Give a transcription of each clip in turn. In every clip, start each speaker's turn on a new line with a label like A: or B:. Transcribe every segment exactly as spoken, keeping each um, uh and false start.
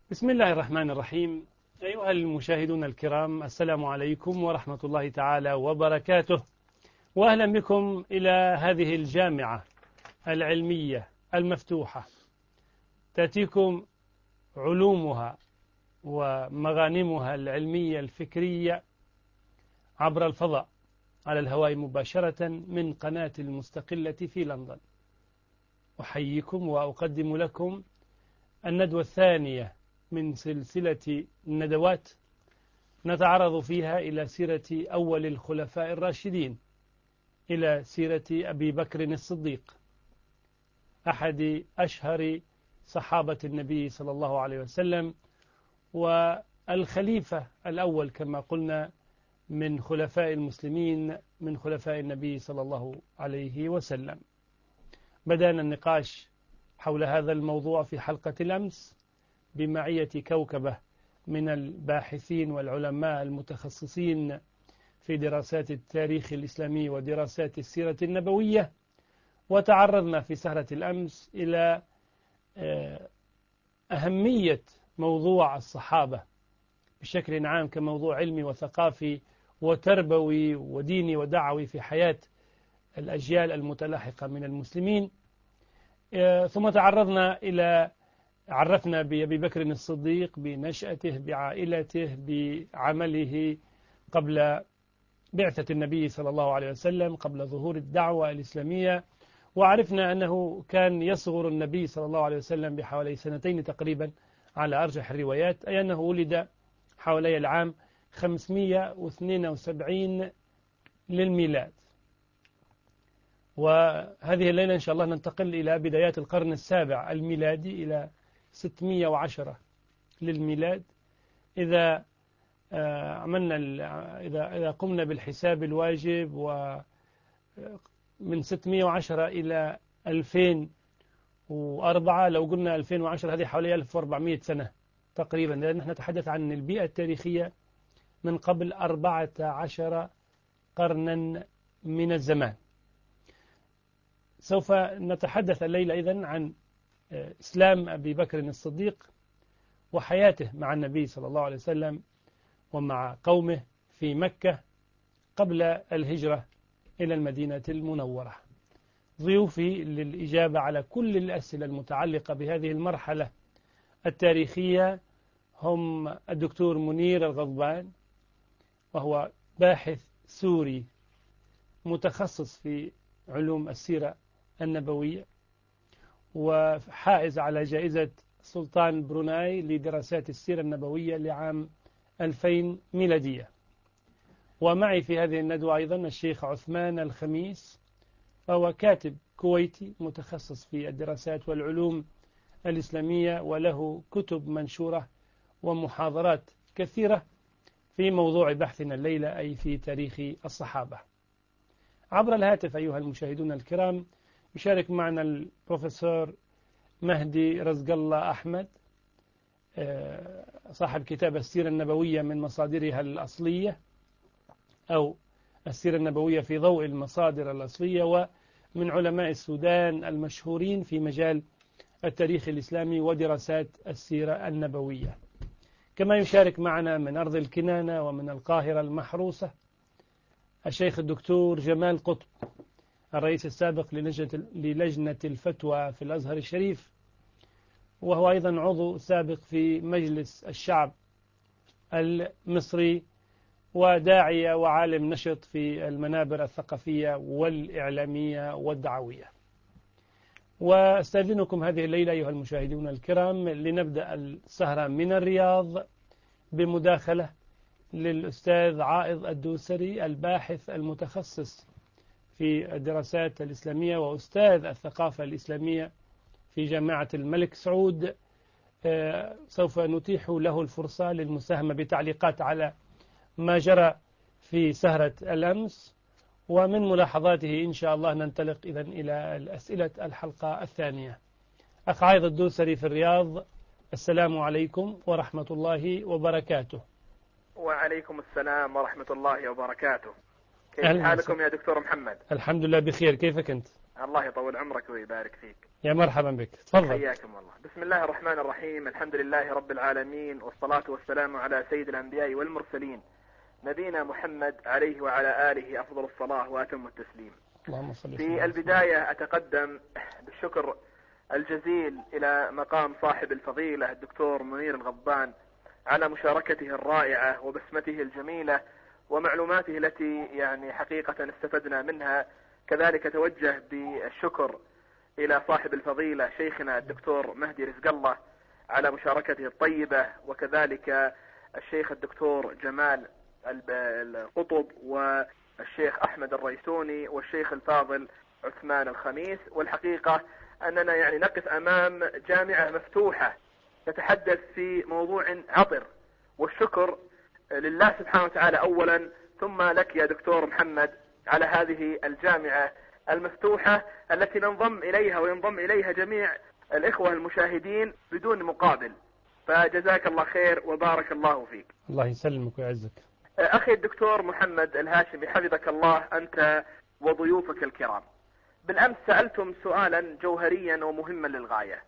A: بسم الله الرحمن الرحيم. أيها المشاهدون الكرام، السلام عليكم ورحمة الله تعالى وبركاته، وأهلا بكم إلى هذه الجامعة العلمية المفتوحة، تأتيكم علومها ومغانمها العلمية الفكرية عبر الفضاء على الهواء مباشرة من قناة المستقلة في لندن. أحييكم وأقدم لكم الندوة الثانية من سلسلة الندوات نتعرض فيها إلى سيرة أول الخلفاء الراشدين، إلى سيرة أبي بكر الصديق، أحد أشهر صحابة النبي صلى الله عليه وسلم، والخليفة الأول كما قلنا من خلفاء المسلمين، من خلفاء النبي صلى الله عليه وسلم. بدأنا النقاش حول هذا الموضوع في حلقة الأمس بمعية كوكبة من الباحثين والعلماء المتخصصين في دراسات التاريخ الإسلامي ودراسات السيرة النبوية، وتعرضنا في سهرة الأمس إلى أهمية موضوع الصحابة بشكل عام كموضوع علمي وثقافي وتربوي وديني ودعوي في حياة الأجيال المتلاحقة من المسلمين. ثم تعرضنا إلى عرفنا بأبي بكر الصديق، بنشأته، بعائلته، بعمله قبل بعثة النبي صلى الله عليه وسلم، قبل ظهور الدعوة الإسلامية، وعرفنا أنه كان يصغر النبي صلى الله عليه وسلم بحوالي سنتين تقريبا على أرجح الروايات، أي أنه ولد حوالي العام خمسمئة واثنين وسبعين للميلاد. وهذه الليلة إن شاء الله ننتقل إلى بدايات القرن السابع الميلادي إلى ستمئة وعشرة للميلاد. إذا عملنا إذا إذا قمنا بالحساب الواجب، ومن ستمئة وعشرة إلى ألفين وأربعة، لو قلنا ألفين وعشرة هذه حوالي ألف وأربعمئة سنة تقريبا، لأن نحن نتحدث عن البيئة التاريخية من قبل أربعة عشر قرنا من الزمان. سوف نتحدث الليلة إذن عن إسلام أبي بكر الصديق وحياته مع النبي صلى الله عليه وسلم ومع قومه في مكة قبل الهجرة إلى المدينة المنورة. ضيوفي للإجابة على كل الأسئلة المتعلقة بهذه المرحلة التاريخية هم الدكتور منير الغضبان، وهو باحث سوري متخصص في علوم السيرة النبوية، وحائز على جائزة سلطان بروناي لدراسات السيرة النبوية لعام ألفين ميلادية. ومعي في هذه الندوة أيضا الشيخ عثمان الخميس، وهو كاتب كويتي متخصص في الدراسات والعلوم الإسلامية، وله كتب منشورة ومحاضرات كثيرة في موضوع بحثنا الليلة، أي في تاريخ الصحابة. عبر الهاتف أيها المشاهدون الكرام يشارك معنا البروفيسور مهدي رزق الله أحمد، صاحب كتاب السيرة النبوية من مصادرها الأصلية، أو السيرة النبوية في ضوء المصادر الأصلية، ومن علماء السودان المشهورين في مجال التاريخ الإسلامي ودراسات السيرة النبوية. كما يشارك معنا من أرض الكنانة ومن القاهرة المحروسة الشيخ الدكتور جمال قطب، الرئيس السابق للجنة الفتوى في الأزهر الشريف، وهو أيضا عضو سابق في مجلس الشعب المصري، وداعية وعالم نشط في المنابر الثقافية والإعلامية والدعوية. واستأذنكم هذه الليلة أيها المشاهدون الكرام لنبدأ السهرة من الرياض بمداخلة للأستاذ عائض الدوسري، الباحث المتخصص في الدراسات الإسلامية وأستاذ الثقافة الإسلامية في جامعة الملك سعود. سوف نتيح له الفرصة للمساهمة بتعليقات على ما جرى في سهرة الأمس، ومن ملاحظاته إن شاء الله ننطلق إذن إلى الأسئلة الحلقة الثانية. أخ عائض الدوسري في الرياض، السلام عليكم ورحمة الله وبركاته.
B: وعليكم السلام ورحمة الله وبركاته. كيف حالكم يا دكتور محمد؟
A: الحمد لله بخير، كيفك أنت؟
B: الله يطول عمرك ويبارك فيك.
A: يا مرحبا بك، تفضل.
B: حياكم الله. بسم الله الرحمن الرحيم، الحمد لله رب العالمين، والصلاة والسلام على سيد الأنبياء والمرسلين نبينا محمد عليه وعلى آله أفضل الصلاة وأتم التسليم.
A: اللهم صل.
B: في البداية أتقدم بالشكر الجزيل إلى مقام صاحب الفضيلة الدكتور منير الغضبان على مشاركته الرائعة وبسمته الجميلة ومعلوماته التي يعني حقيقة استفدنا منها. كذلك توجه بالشكر إلى صاحب الفضيلة شيخنا الدكتور مهدي رزق الله على مشاركته الطيبة، وكذلك الشيخ الدكتور جمال القطب والشيخ أحمد الريسوني والشيخ الفاضل عثمان الخميس. والحقيقة أننا يعني نقف أمام جامعة مفتوحة تتحدث في موضوع عطر، والشكر لله سبحانه وتعالى أولا، ثم لك يا دكتور محمد على هذه الجامعة المفتوحة التي ننضم إليها وينضم إليها جميع الإخوة المشاهدين بدون مقابل. فجزاك الله خير وبارك الله فيك.
A: الله يسلمك ويعزك.
B: أخي الدكتور محمد الهاشمي حفظك الله أنت وضيوفك الكرام، بالأمس سألتم سؤالا جوهريا ومهما للغاية،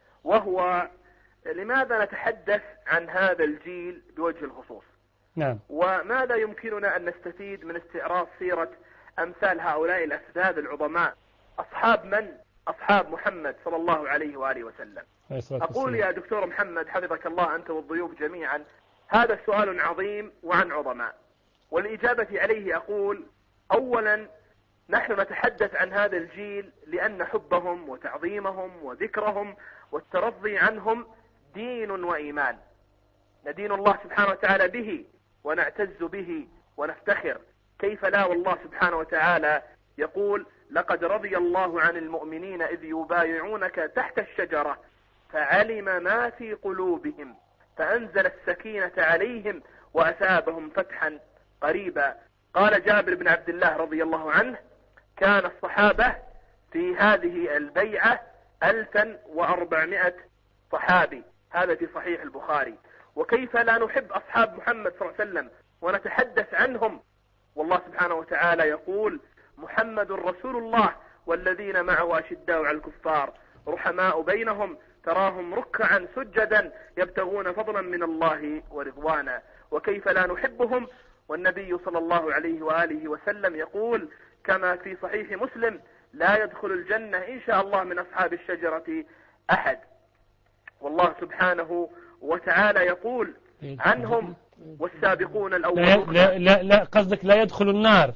B: وهو لماذا نتحدث عن هذا الجيل بوجه الخصوص؟
A: نعم.
B: وماذا يمكننا أن نستفيد من استعراض سيرة أمثال هؤلاء الأساتذة العظماء، أصحاب من؟ أصحاب محمد صلى الله عليه وآله وسلم. أقول يا دكتور محمد حفظك الله أنت والضيوف جميعا، هذا سؤال عظيم وعن عظماء، والإجابة عليه أقول أولا نحن نتحدث عن هذا الجيل لأن حبهم وتعظيمهم وذكرهم والترضي عنهم دين وإيمان، ندين الله سبحانه وتعالى به ونعتز به ونفتخر. كيف لا، والله سبحانه وتعالى يقول لقد رضي الله عن المؤمنين إذ يبايعونك تحت الشجرة فعلم ما في قلوبهم فأنزل السكينة عليهم وأثابهم فتحا قريبا. قال جابر بن عبد الله رضي الله عنه كان الصحابة في هذه البيعة ألفا وأربعمائة صحابي، هذا في صحيح البخاري. وكيف لا نحب أصحاب محمد صلى الله عليه وسلم ونتحدث عنهم، والله سبحانه وتعالى يقول محمد رسول الله والذين معه أشداء على الكفار رحماء بينهم تراهم ركعا سجدا يبتغون فضلا من الله ورضوانا. وكيف لا نحبهم، والنبي صلى الله عليه وآله وسلم يقول كما في صحيح مسلم لا يدخل الجنة إن شاء الله من أصحاب الشجرة أحد. والله سبحانه وتعالى يقول عنهم والسابقون الأولون.
A: لا, لا, لا قصدك لا يدخل النار.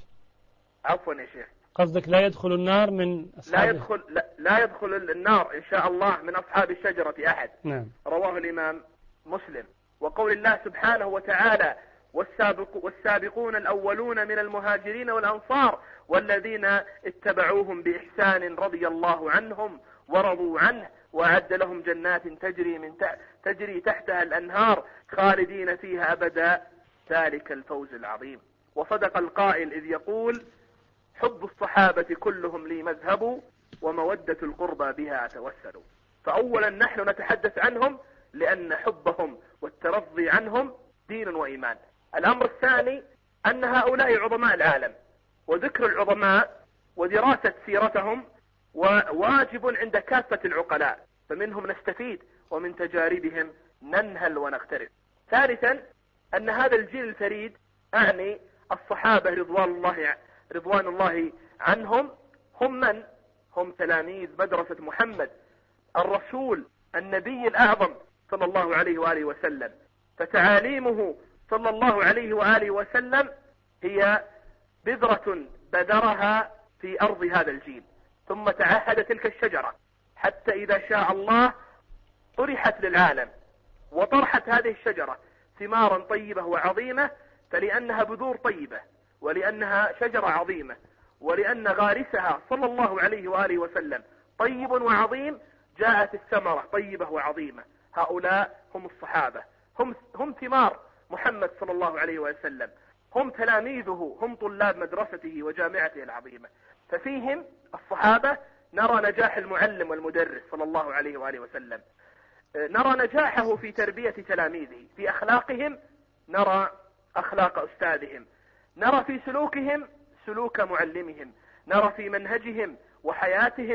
B: عفوا يا شيخ،
A: قصدك لا يدخل النار من أصحاب
B: لا يدخل لا, لا يدخل النار إن شاء الله من أصحاب الشجرة أحد.
A: نعم.
B: رواه الإمام مسلم. وقول الله سبحانه وتعالى والسابق والسابقون الأولون من المهاجرين والأنصار والذين اتبعوهم بإحسان رضي الله عنهم ورضوا عنه وأعد لهم جنات تجري من تجري تحتها الأنهار خالدين فيها أبدا ذلك الفوز العظيم. وصدق القائل إذ يقول حب الصحابة كلهم لي مذهب ومودة القربى بها أتوسل. فأولا نحن نتحدث عنهم لأن حبهم والترضي عنهم دين وإيمان. الأمر الثاني أن هؤلاء عظماء العالم، وذكر العظماء ودراسة سيرتهم وواجب عند كافة العقلاء، فمنهم نستفيد ومن تجاربهم ننهل ونقترب. ثالثا أن هذا الجيل الفريد أعني الصحابة رضوان الله رضوان الله عنهم هم من؟ هم تلاميذ مدرسة محمد الرسول النبي الأعظم صلى الله عليه وآله وسلم. فتعاليمه صلى الله عليه وآله وسلم هي بذرة بذرها في أرض هذا الجيل، ثم تعهد تلك الشجرة حتى إذا شاء الله طرحت للعالم، وطرحت هذه الشجرة ثمارا طيبة وعظيمة، فلأنها بذور طيبة ولأنها شجرة عظيمة ولأن غارسها صلى الله عليه وآله وسلم طيب وعظيم جاءت الثمرة طيبة وعظيمة. هؤلاء هم الصحابة، هم هم ثمار محمد صلى الله عليه وسلم، هم تلاميذه، هم طلاب مدرسته وجامعته العظيمة. ففيهم الصحابة نرى نجاح المعلم والمدرس صلى الله عليه وآله وسلم، نرى نجاحه في تربية تلاميذه، في أخلاقهم نرى أخلاق أستاذهم، نرى في سلوكهم سلوك معلمهم، نرى في منهجهم وحياتهم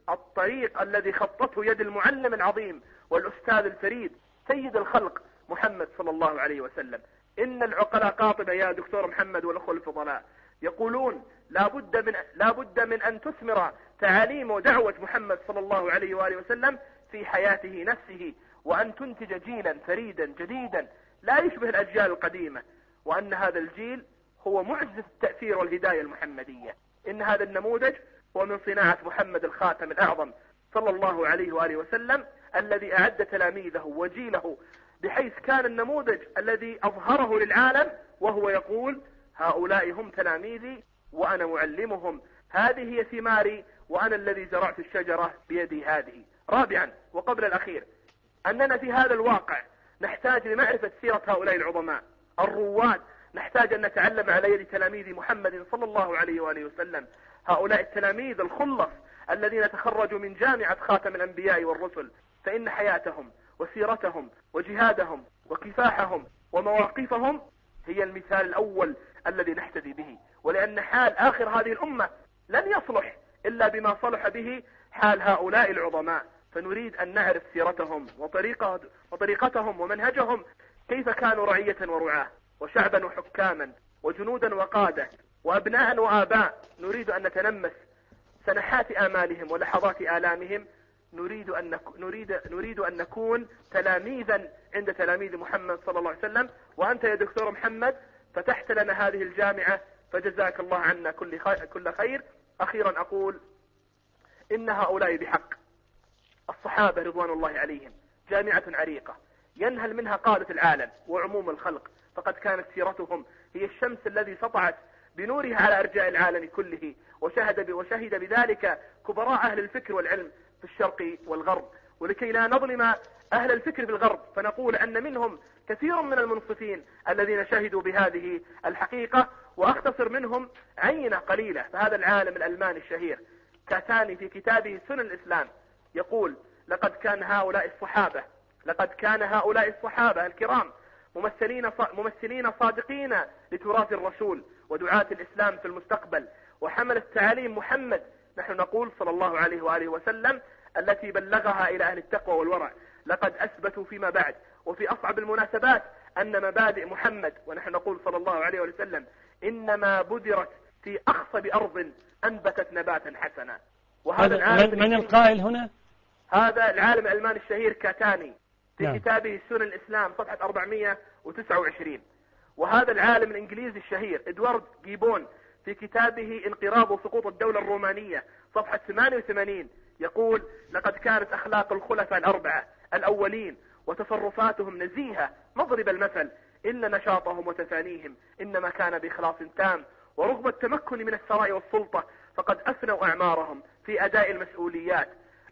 B: الطريق الذي خطته يد المعلم العظيم والأستاذ الفريد سيد الخلق محمد صلى الله عليه وسلم. إن العقلاء قاطبة يا دكتور محمد والأخوة الفضلاء، يقولون لا بد من لا بد من أن تثمر تعاليم ودعوة محمد صلى الله عليه وآله وسلم في حياته نفسه، وأن تنتج جيلا فريدا جديدا لا يشبه الأجيال القديمة، وأن هذا الجيل هو معجزة التأثير والهداية المحمدية. إن هذا النموذج هو من صناعة محمد الخاتم الأعظم صلى الله عليه وآله وسلم، الذي أعد تلاميذه وجيله بحيث كان النموذج الذي أظهره للعالم وهو يقول هؤلاء هم تلاميذي وأنا معلمهم، هذه هي ثماري وأنا الذي زرعت الشجرة بيدي هذه. رابعا وقبل الأخير، أننا في هذا الواقع نحتاج لمعرفة سيرة هؤلاء العظماء الرواد، نحتاج أن نتعلم على يد تلاميذ محمد صلى الله عليه وآله وسلم، هؤلاء التلاميذ الخلص الذين تخرجوا من جامعة خاتم الأنبياء والرسل، فإن حياتهم وسيرتهم وجهادهم وكفاحهم ومواقفهم هي المثال الأول الذي نحتذي به، ولأن حال آخر هذه الأمة لن يصلح إلا بما صلح به حال هؤلاء العظماء، فنريد أن نعرف سيرتهم وطريقة وطريقتهم ومنهجهم، كيف كانوا رعية ورعاة وشعبا وحكاما وجنودا وقادة وأبناء وآباء. نريد أن نتلمس سنحات آمالهم ولحظات آلامهم، نريد أن نك... نريد نريد أن نكون تلاميذا عند تلاميذ محمد صلى الله عليه وسلم. وأنت يا دكتور محمد فتحت لنا هذه الجامعة، فجزاك الله عنا كل خير كل خير. أخيرا أقول إن هؤلاء بحق الصحابة رضوان الله عليهم جامعة عريقة ينهل منها قادة العالم وعموم الخلق، فقد كانت سيرتهم هي الشمس الذي سطعت بنورها على أرجاء العالم كله، وشهد وشهد بذلك كبراء أهل الفكر والعلم في الشرق والغرب. ولكي لا نظلم أهل الفكر في الغرب فنقول أن منهم كثير من المنصفين الذين شهدوا بهذه الحقيقة، وأختصر منهم عينة قليلة. فهذا العالم الألماني الشهير كاتاني في كتابه سنن الإسلام يقول لقد كان هؤلاء الصحابة لقد كان هؤلاء الصحابة الكرام ممثلين ممثلين صادقين لتراث الرسول ودعاة الإسلام في المستقبل، وحمل التعاليم محمد نحن نقول صلى الله عليه وآله وسلم التي بلغها إلى أهل التقوى والورع. لقد أثبتوا فيما بعد وفي أصعب المناسبات أن مبادئ محمد ونحن نقول صلى الله عليه وسلم إنما بذرت في أخصب أرض أنبتت نباتا حسنا. وهذا العالم
A: من القائل هنا؟
B: هذا العالم الألماني الشهير كاتاني في
A: نعم.
B: كتابه سنن الإسلام صفحة أربعمائة وتسعة وعشرين. وهذا العالم الإنجليزي الشهير إدوارد جيبون في كتابه انقراض وسقوط الدولة الرومانية صفحة ثمانية وثمانين يقول لقد كانت أخلاق الخلفاء الأربعة الأولين وتصرفاتهم نزيهة مضرب المثل، إن نشاطهم وتفانيهم إنما كان بإخلاص تام ورغم التمكن من الثراء والسلطة، فقد أفنوا أعمارهم في أداء المسؤوليات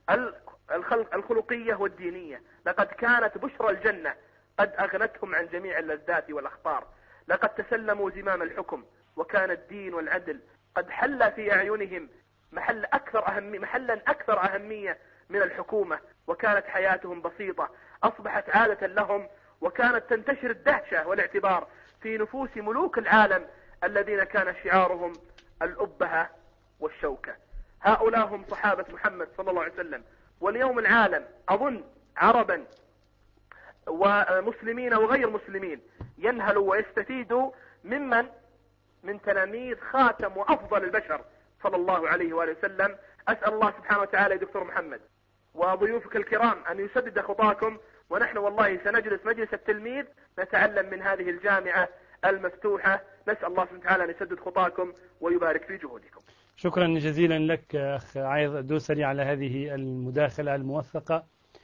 B: الخلق الخلقية والدينية. لقد كانت بشرى الجنة قد أغنتهم عن جميع اللذات والأخطار، لقد تسلموا زمام الحكم وكان الدين والعدل قد حل في أعينهم محل أكثر أهمية محلا أكثر أهمية من الحكومة، وكانت حياتهم بسيطة أصبحت عادة لهم، وكانت تنتشر الدهشة والاعتبار في نفوس ملوك العالم الذين كان شعارهم الأبهة والشوكة. هؤلاء هم صحابة محمد صلى الله عليه وسلم. واليوم العالم أظن عربا ومسلمين وغير مسلمين ينهلوا ويستفيدوا ممن من تلاميذ خاتم وأفضل البشر صلى الله عليه وآله وسلم. أسأل الله سبحانه وتعالى يا دكتور محمد وضيوفك الكرام أن يسدد خطاكم، ونحن والله سنجلس مجلس التلميذ نتعلم من هذه الجامعة المفتوحة. نسأل الله سبحانه وتعالى أن يسدد خطاكم ويبارك في جهودكم.
A: شكرا جزيلا لك أخ عايض الدوسري على هذه المداخلة الموثقة،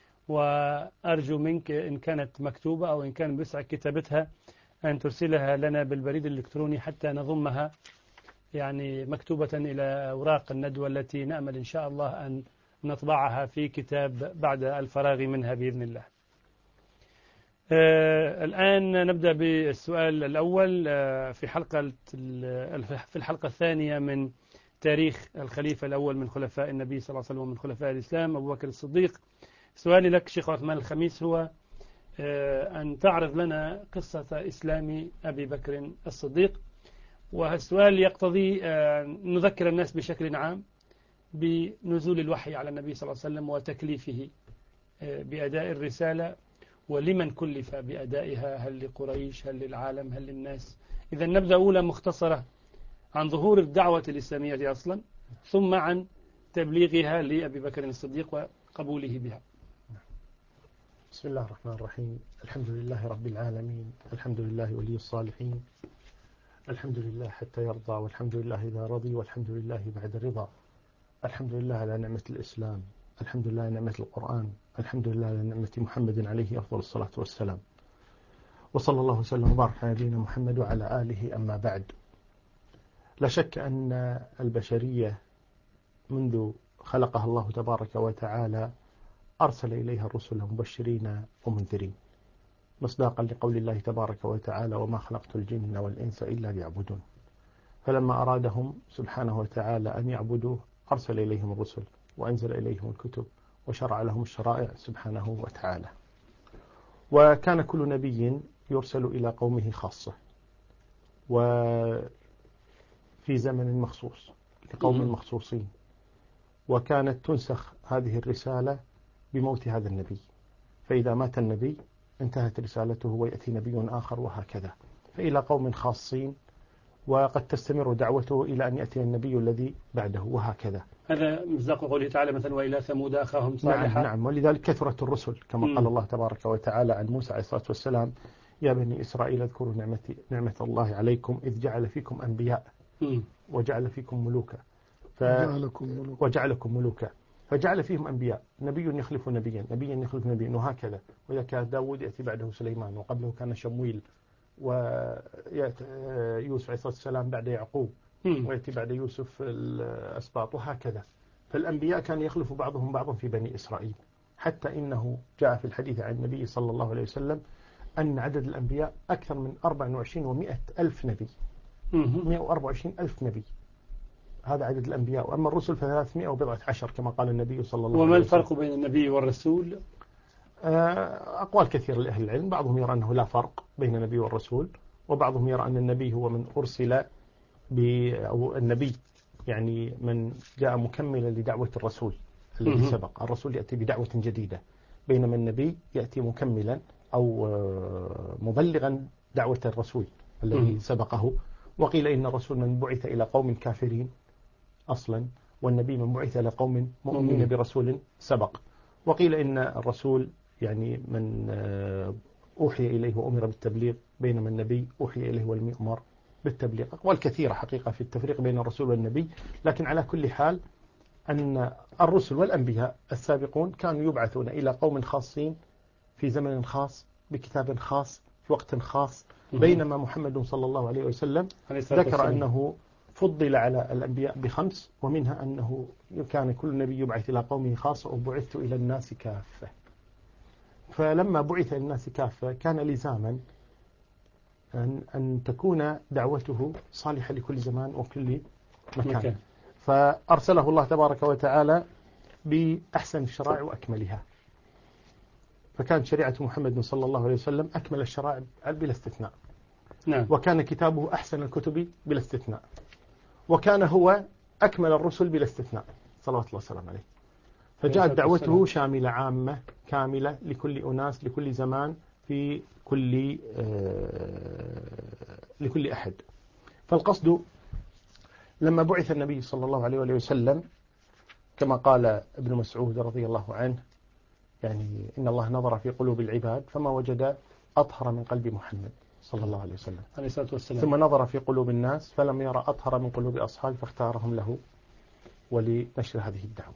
A: وأرجو منك إن كانت مكتوبة أو إن كان بسعى كتابتها أن ترسلها لنا بالبريد الإلكتروني حتى نضمها يعني مكتوبة إلى أوراق الندوة التي نأمل إن شاء الله أن نطبعها في كتاب بعد الفراغ منها بإذن الله. آه الآن نبدأ بالسؤال الأول. آه في حلقة في الحلقة الثانية من تاريخ الخليفة الأول من خلفاء النبي صلى الله عليه وسلم ومن خلفاء الإسلام أبو بكر الصديق. سؤالي لك شيخ عثمان الخميس هو آه أن تعرض لنا قصة إسلام أبي بكر الصديق، والسؤال يقتضي آه نذكر الناس بشكل عام بنزول الوحي على النبي صلى الله عليه وسلم وتكليفه بأداء الرسالة، ولمن كلف بأدائها، هل لقريش، هل للعالم، هل للناس. إذا نبدأ أولى مختصرة عن ظهور الدعوة الإسلامية أصلا، ثم عن تبليغها لأبي بكر الصديق وقبوله بها.
C: بسم الله الرحمن الرحيم. الحمد لله رب العالمين، الحمد لله ولي الصالحين، الحمد لله حتى يرضى، والحمد لله إذا رضي، والحمد لله بعد رضا. الحمد لله على نعمة الإسلام، الحمد لله على نعمة القرآن، الحمد لله على نعمة محمد عليه أفضل الصلاة والسلام، وصلى الله وسلم وبارك على نبينا محمد وعلى آله. أما بعد، لا شك أن البشرية منذ خلقها الله تبارك وتعالى أرسل إليها الرسل مبشرين ومنذرين، مصداقا لقول الله تبارك وتعالى: وما خلقت الجن والإنس إلا ليعبدون. فلما أرادهم سبحانه وتعالى أن يعبدوه أرسل إليهم الرسل وأنزل إليهم الكتب وشرع لهم الشرائع سبحانه وتعالى. وكان كل نبي يرسل إلى قومه خاصة وفي زمن مخصوص لقوم مخصوصين، وكانت تنسخ هذه الرسالة بموت هذا النبي، فإذا مات النبي انتهت رسالته ويأتي نبي آخر، وهكذا فإلى قوم خاصين، وقد تستمر دعوته إلى أن يأتي النبي الذي بعده، وهكذا.
A: هذا مصداق قوله تعالى مثلا: وإلى ثمود أخاهم صالحا.
C: نعم, نعم ولذلك كثرت الرسل كما م. قال الله تبارك وتعالى عن موسى عليه الصلاة والسلام: يا بني إسرائيل اذكروا نعمتي نعمة الله عليكم إذ جعل فيكم أنبياء م. وجعل فيكم ملوكا ف... وجعلكم ملوكا فجعل فيهم أنبياء، نبي يخلف نبيا، نبيا يخلف نبيا، وهكذا. وإذا كان داود يأتي بعده سليمان، وقبله كان شمويل، ويأتي يوسف عليه الصلاة والسلام بعد يعقوب، ويأتي بعد يوسف الأسباط، وهكذا. فالأنبياء كان يخلف بعضهم بعضا في بني إسرائيل، حتى إنه جاء في الحديث عن النبي صلى الله عليه وسلم أن عدد الأنبياء أكثر من أربعة وعشرين ومئة ألف نبي، مئة وأربعة وعشرين ألف نبي، هذا عدد الأنبياء. وأما الرسل فثلاثمائة وبضعة عشر كما قال النبي صلى الله عليه وسلم.
A: وما الفرق بين النبي والرسول؟
C: أقوال كثيرة لأهل العلم، بعضهم يرى أنه لا فرق بين النبي والرسول، وبعضهم يرى أن النبي هو من أرسل ب أو النبي يعني من جاء مكملا لدعوة الرسول الذي سبق. الرسول يأتي بدعوة جديدة، بينما النبي يأتي مكملا أو مبلغا دعوة الرسول الذي سبقه. وقيل إن الرسول من بعث إلى قوم كافرين أصلا، والنبي من بعث إلى قوم مؤمنين برسول سبق. وقيل إن الرسول يعني من أوحي إليه وأمر بالتبليغ، بينما النبي أوحي إليه ولم يؤمر بالتبليغ. أقوال كثيرة حقيقة في التفريق بين الرسول والنبي، لكن على كل حال أن الرسل والأنبياء السابقون كانوا يبعثون إلى قوم خاصين في زمن خاص بكتاب خاص في وقت خاص، بينما محمد صلى الله عليه وسلم ذكر أنه فضل على الأنبياء بخمس، ومنها أنه كان كل نبي يبعث إلى قومه خاصة وبعثت إلى الناس كافة. فلما بعث إلى الناس كافة كان لزاما أن, أن تكون دعوته صالحة لكل زمان وكل مكان, مكان. فأرسله الله تبارك وتعالى بأحسن الشرائع وأكملها، فكانت شريعة محمد صلى الله عليه وسلم أكمل الشرائع بلا استثناء.
A: نعم.
C: وكان كتابه أحسن الكتب بلا استثناء، وكان هو أكمل الرسل بلا استثناء صلوات الله وسلام عليه. فجاءت دعوته شاملة عامة كاملة لكل أناس لكل زمان في كل آه لكل أحد. فالقصد لما بعث النبي صلى الله عليه وسلم كما قال ابن مسعود رضي الله عنه، يعني إن الله نظر في قلوب العباد فما وجد أطهر من قلب محمد صلى الله عليه وسلم
A: عليه الصلاة والسلام،
C: ثم نظر في قلوب الناس فلم يرى أطهر من قلوب أصحابه فاختارهم له ولنشر هذه الدعوة.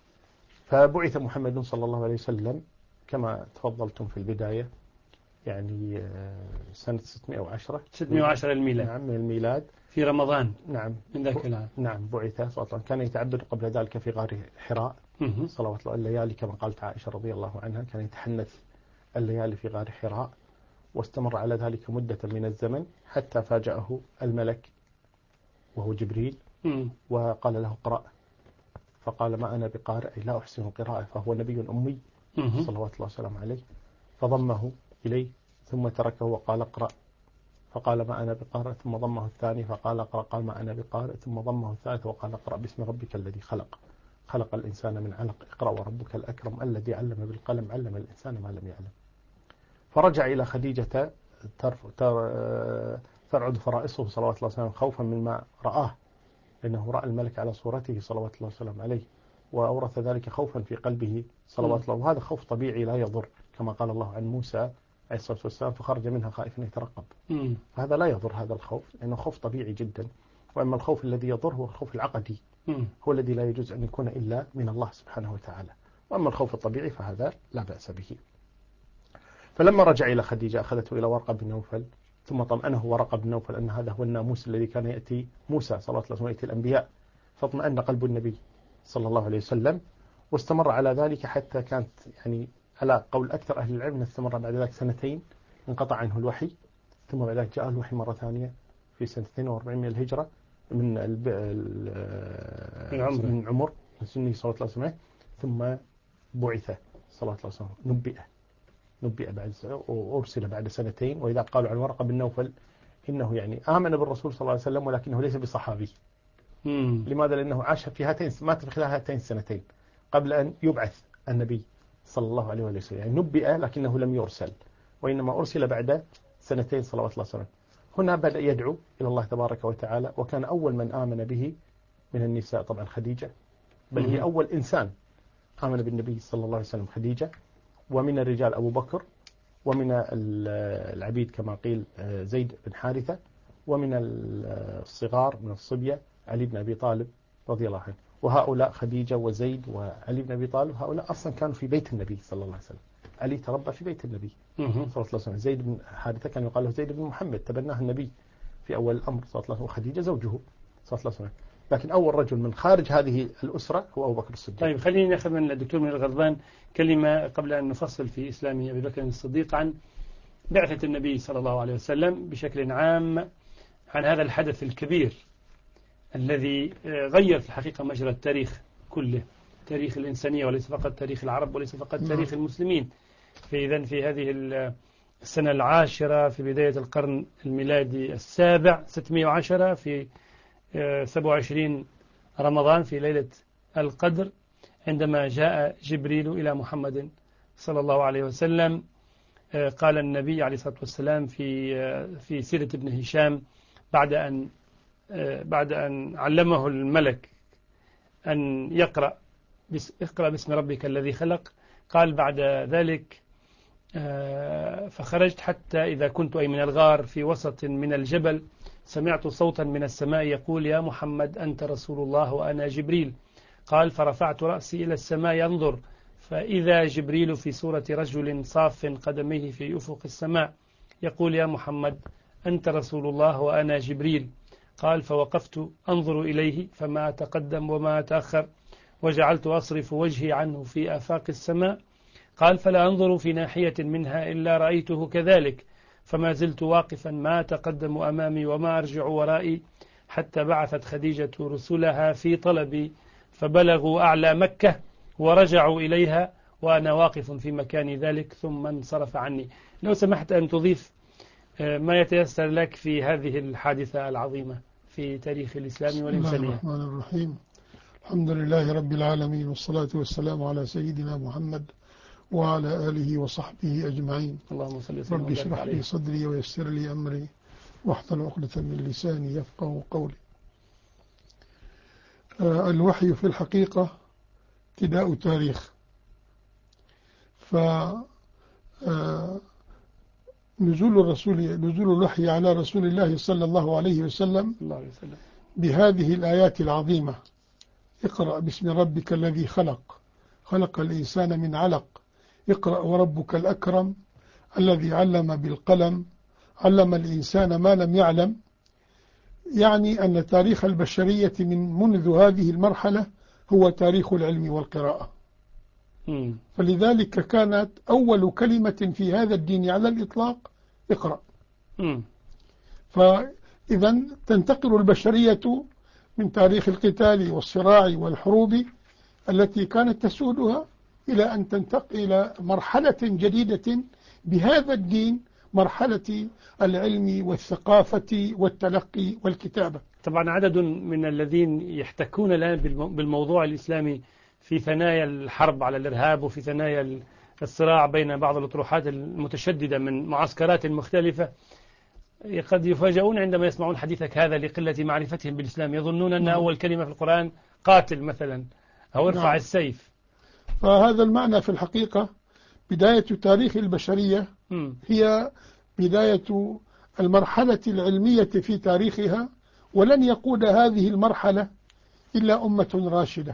C: فبعث محمد صلى الله عليه وسلم كما تفضلتم في البداية يعني سنة ستمائة وعشرة
A: ستمائة وعشرة الميلاد.
C: نعم من الميلاد
A: في رمضان.
C: نعم
A: من ذاك العام.
C: نعم بعث صلى الله. كان يتعبد قبل ذلك في غار حراء صلوات الله الليالي كما قالت عائشة رضي الله عنها، كان يتحنث الليالي في غار حراء، واستمر على ذلك مدة من الزمن حتى فاجأه الملك وهو جبريل م. وقال له اقرأ، فقال ما أنا بقارئ لا أحسن القراءة، فهو نبي أمي م. صلوات الله وسلام عليه، فضمه إليه ثم تركه وقال اقرأ، فقال ما أنا بقارئ، ثم ضمه الثاني فقال اقرأ، قال ما أنا بقارئ، ثم ضمه الثالث وقال اقرأ باسم ربك الذي خلق. خلق الإنسان من علق اقرأ وربك الأكرم الذي علم بالقلم علم الإنسان ما لم يعلم. فرجع إلى خديجة ترعد فرائصه صلوات الله وسلامه خوفا مما رآه، لأنه رأى الملك على صورته صلوات الله وسلامه عليه، وأورث ذلك خوفا في قلبه صلوات الله، وهذا خوف طبيعي لا يضر، كما قال الله عن موسى عليه الصلاة والسلام فخرج منها خائفا يترقب. فهذا لا يضر هذا الخوف، لأنه خوف طبيعي جدا. وأما الخوف الذي يضر هو الخوف العقدي، هو الذي لا يجوز أن يكون إلا من الله سبحانه وتعالى. وأما الخوف الطبيعي فهذا لا بأس به. فلما رجع إلى خديجة أخذته إلى ورقة بن نوفل، ثم طمأنه ورقة بن نوفل أن هذا هو الناموس الذي كان يأتي موسى صلى الله عليه وسلم يأتي الأنبياء، فاطمأن قلب النبي صلى الله عليه وسلم، واستمر على ذلك حتى كانت يعني على قول أكثر أهل العلم استمر بعد ذلك سنتين انقطع عنه الوحي، ثم بعد ذلك جاء الوحي مرة ثانية في سنة اثنين وأربعين من الهجرة من العمر من سنه صلى الله عليه وسلم، ثم بعث صلى الله عليه وسلم نبئ نبئ بعد وأرسل بعد سنتين. وإذا قالوا عن ورقة بن نوفل إنه يعني آمن بالرسول صلى الله عليه وسلم ولكنه ليس بصحابي. مم. لماذا؟ لأنه عاش في هاتين مات في خلال هاتين السنتين قبل أن يبعث النبي صلى الله عليه وسلم، يعني نبئ لكنه لم يرسل، وإنما أرسل بعد سنتين صلوات الله وسلامه. هنا بدأ يدعو إلى الله تبارك وتعالى، وكان أول من آمن به من النساء طبعا خديجة، بل هي أول إنسان آمن بالنبي صلى الله عليه وسلم خديجة، ومن الرجال أبو بكر، ومن العبيد كما قيل زيد بن حارثة، ومن الصغار من الصبية علي بن أبي طالب رضي الله عنه. وهؤلاء خديجة وزيد وعلي بن أبي طالب هؤلاء أصلا كانوا في بيت النبي صلى الله عليه وسلم. علي تربى في بيت النبي صلى الله عليه وسلم. زيد بن حارثة كان يقال له زيد بن محمد، تبناه النبي في أول الأمر صلى الله عليه وسلم، وخديجة زوجه صلى الله عليه وسلم. لكن أول رجل من خارج هذه الأسرة هو أبو بكر الصديق.
A: طيب خلينا نأخذ من الدكتور من الغضبان كلمة قبل أن نفصل في إسلام أبي بكر الصديق عن بعثة النبي صلى الله عليه وسلم بشكل عام، عن هذا الحدث الكبير الذي غير في الحقيقة مجرى التاريخ كله، تاريخ الإنسانية، وليس فقط تاريخ العرب وليس فقط تاريخ المسلمين. فإذا في هذه السنة العاشرة في بداية القرن الميلادي السابع ستمائة وعشرة في سبعة وعشرين رمضان في ليلة القدر، عندما جاء جبريل إلى محمد صلى الله عليه وسلم، قال النبي عليه الصلاة والسلام في في سيرة ابن هشام بعد أن بعد أن علمه الملك أن يقرأ اقرأ باسم ربك الذي خلق، قال بعد ذلك فخرجت حتى إذا كنت أي من الغار في وسط من الجبل سمعت صوتا من السماء يقول يا محمد أنت رسول الله وأنا جبريل. قال فرفعت رأسي إلى السماء ينظر فإذا جبريل في صورة رجل صاف قدميه في أفق السماء يقول يا محمد أنت رسول الله وأنا جبريل. قال فوقفت أنظر إليه فما تقدم وما تأخر، وجعلت أصرف وجهي عنه في آفاق السماء. قال فلا أنظر في ناحية منها إلا رأيته كذلك، فما زلت واقفا ما تقدم أمامي وما أرجع ورائي، حتى بعثت خديجة رسلها في طلبي فبلغوا أعلى مكة ورجعوا إليها وأنا واقف في مكان ذلك ثم انصرف عني. لو سمحت أن تضيف ما يتيسر لك في هذه الحادثة العظيمة في تاريخ الإسلام والإنسانية.
D: بسم الله الرحمن الرحيم. الحمد لله رب العالمين، والصلاة والسلام على سيدنا محمد وعلى آله وصحبه أجمعين.
A: اللهم صل وسلم
D: رب اشرح لي صدري ويسر لي أمري واحلل عقدة من لساني يفقهوا قولي. آه الوحي في الحقيقة ابتداء تاريخ، ف آه نزول الرسول نزول الوحي على رسول الله صلى الله عليه وسلم بهذه الآيات العظيمة: اقرأ باسم ربك الذي خلق خلق الإنسان من علق اقرأ وربك الأكرم الذي علم بالقلم علم الإنسان ما لم يعلم. يعني أن تاريخ البشرية من منذ هذه المرحلة هو تاريخ العلم والقراءة. م. فلذلك كانت أول كلمة في هذا الدين على الإطلاق اقرأ. م. فإذا تنتقل البشرية من تاريخ القتال والصراع والحروب التي كانت تسودها إلى أن تنتقل إلى مرحلة جديدة بهذا الدين، مرحلة العلم والثقافة والتلقي والكتابة.
A: طبعا عدد من الذين يحتكون الآن بالموضوع الإسلامي في ثنايا الحرب على الإرهاب وفي ثنايا الصراع بين بعض الأطروحات المتشددة من معسكرات مختلفة، قد يفاجئون عندما يسمعون حديثك هذا لقلة معرفتهم بالإسلام، يظنون أن أول كلمة في القرآن قاتل مثلا أو ارفع السيف.
D: فهذا المعنى في الحقيقة بداية تاريخ البشرية هي بداية المرحلة العلمية في تاريخها، ولن يقود هذه المرحلة إلا أمة راشدة.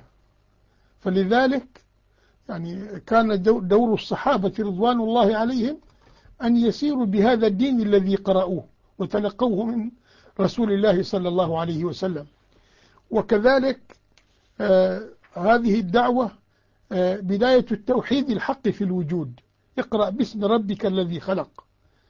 D: فلذلك يعني كان دور الصحابة رضوان الله عليهم أن يسيروا بهذا الدين الذي قرأوه وتلقوه من رسول الله صلى الله عليه وسلم. وكذلك آه هذه الدعوة آه بداية التوحيد الحق في الوجود، اقرأ باسم ربك الذي خلق.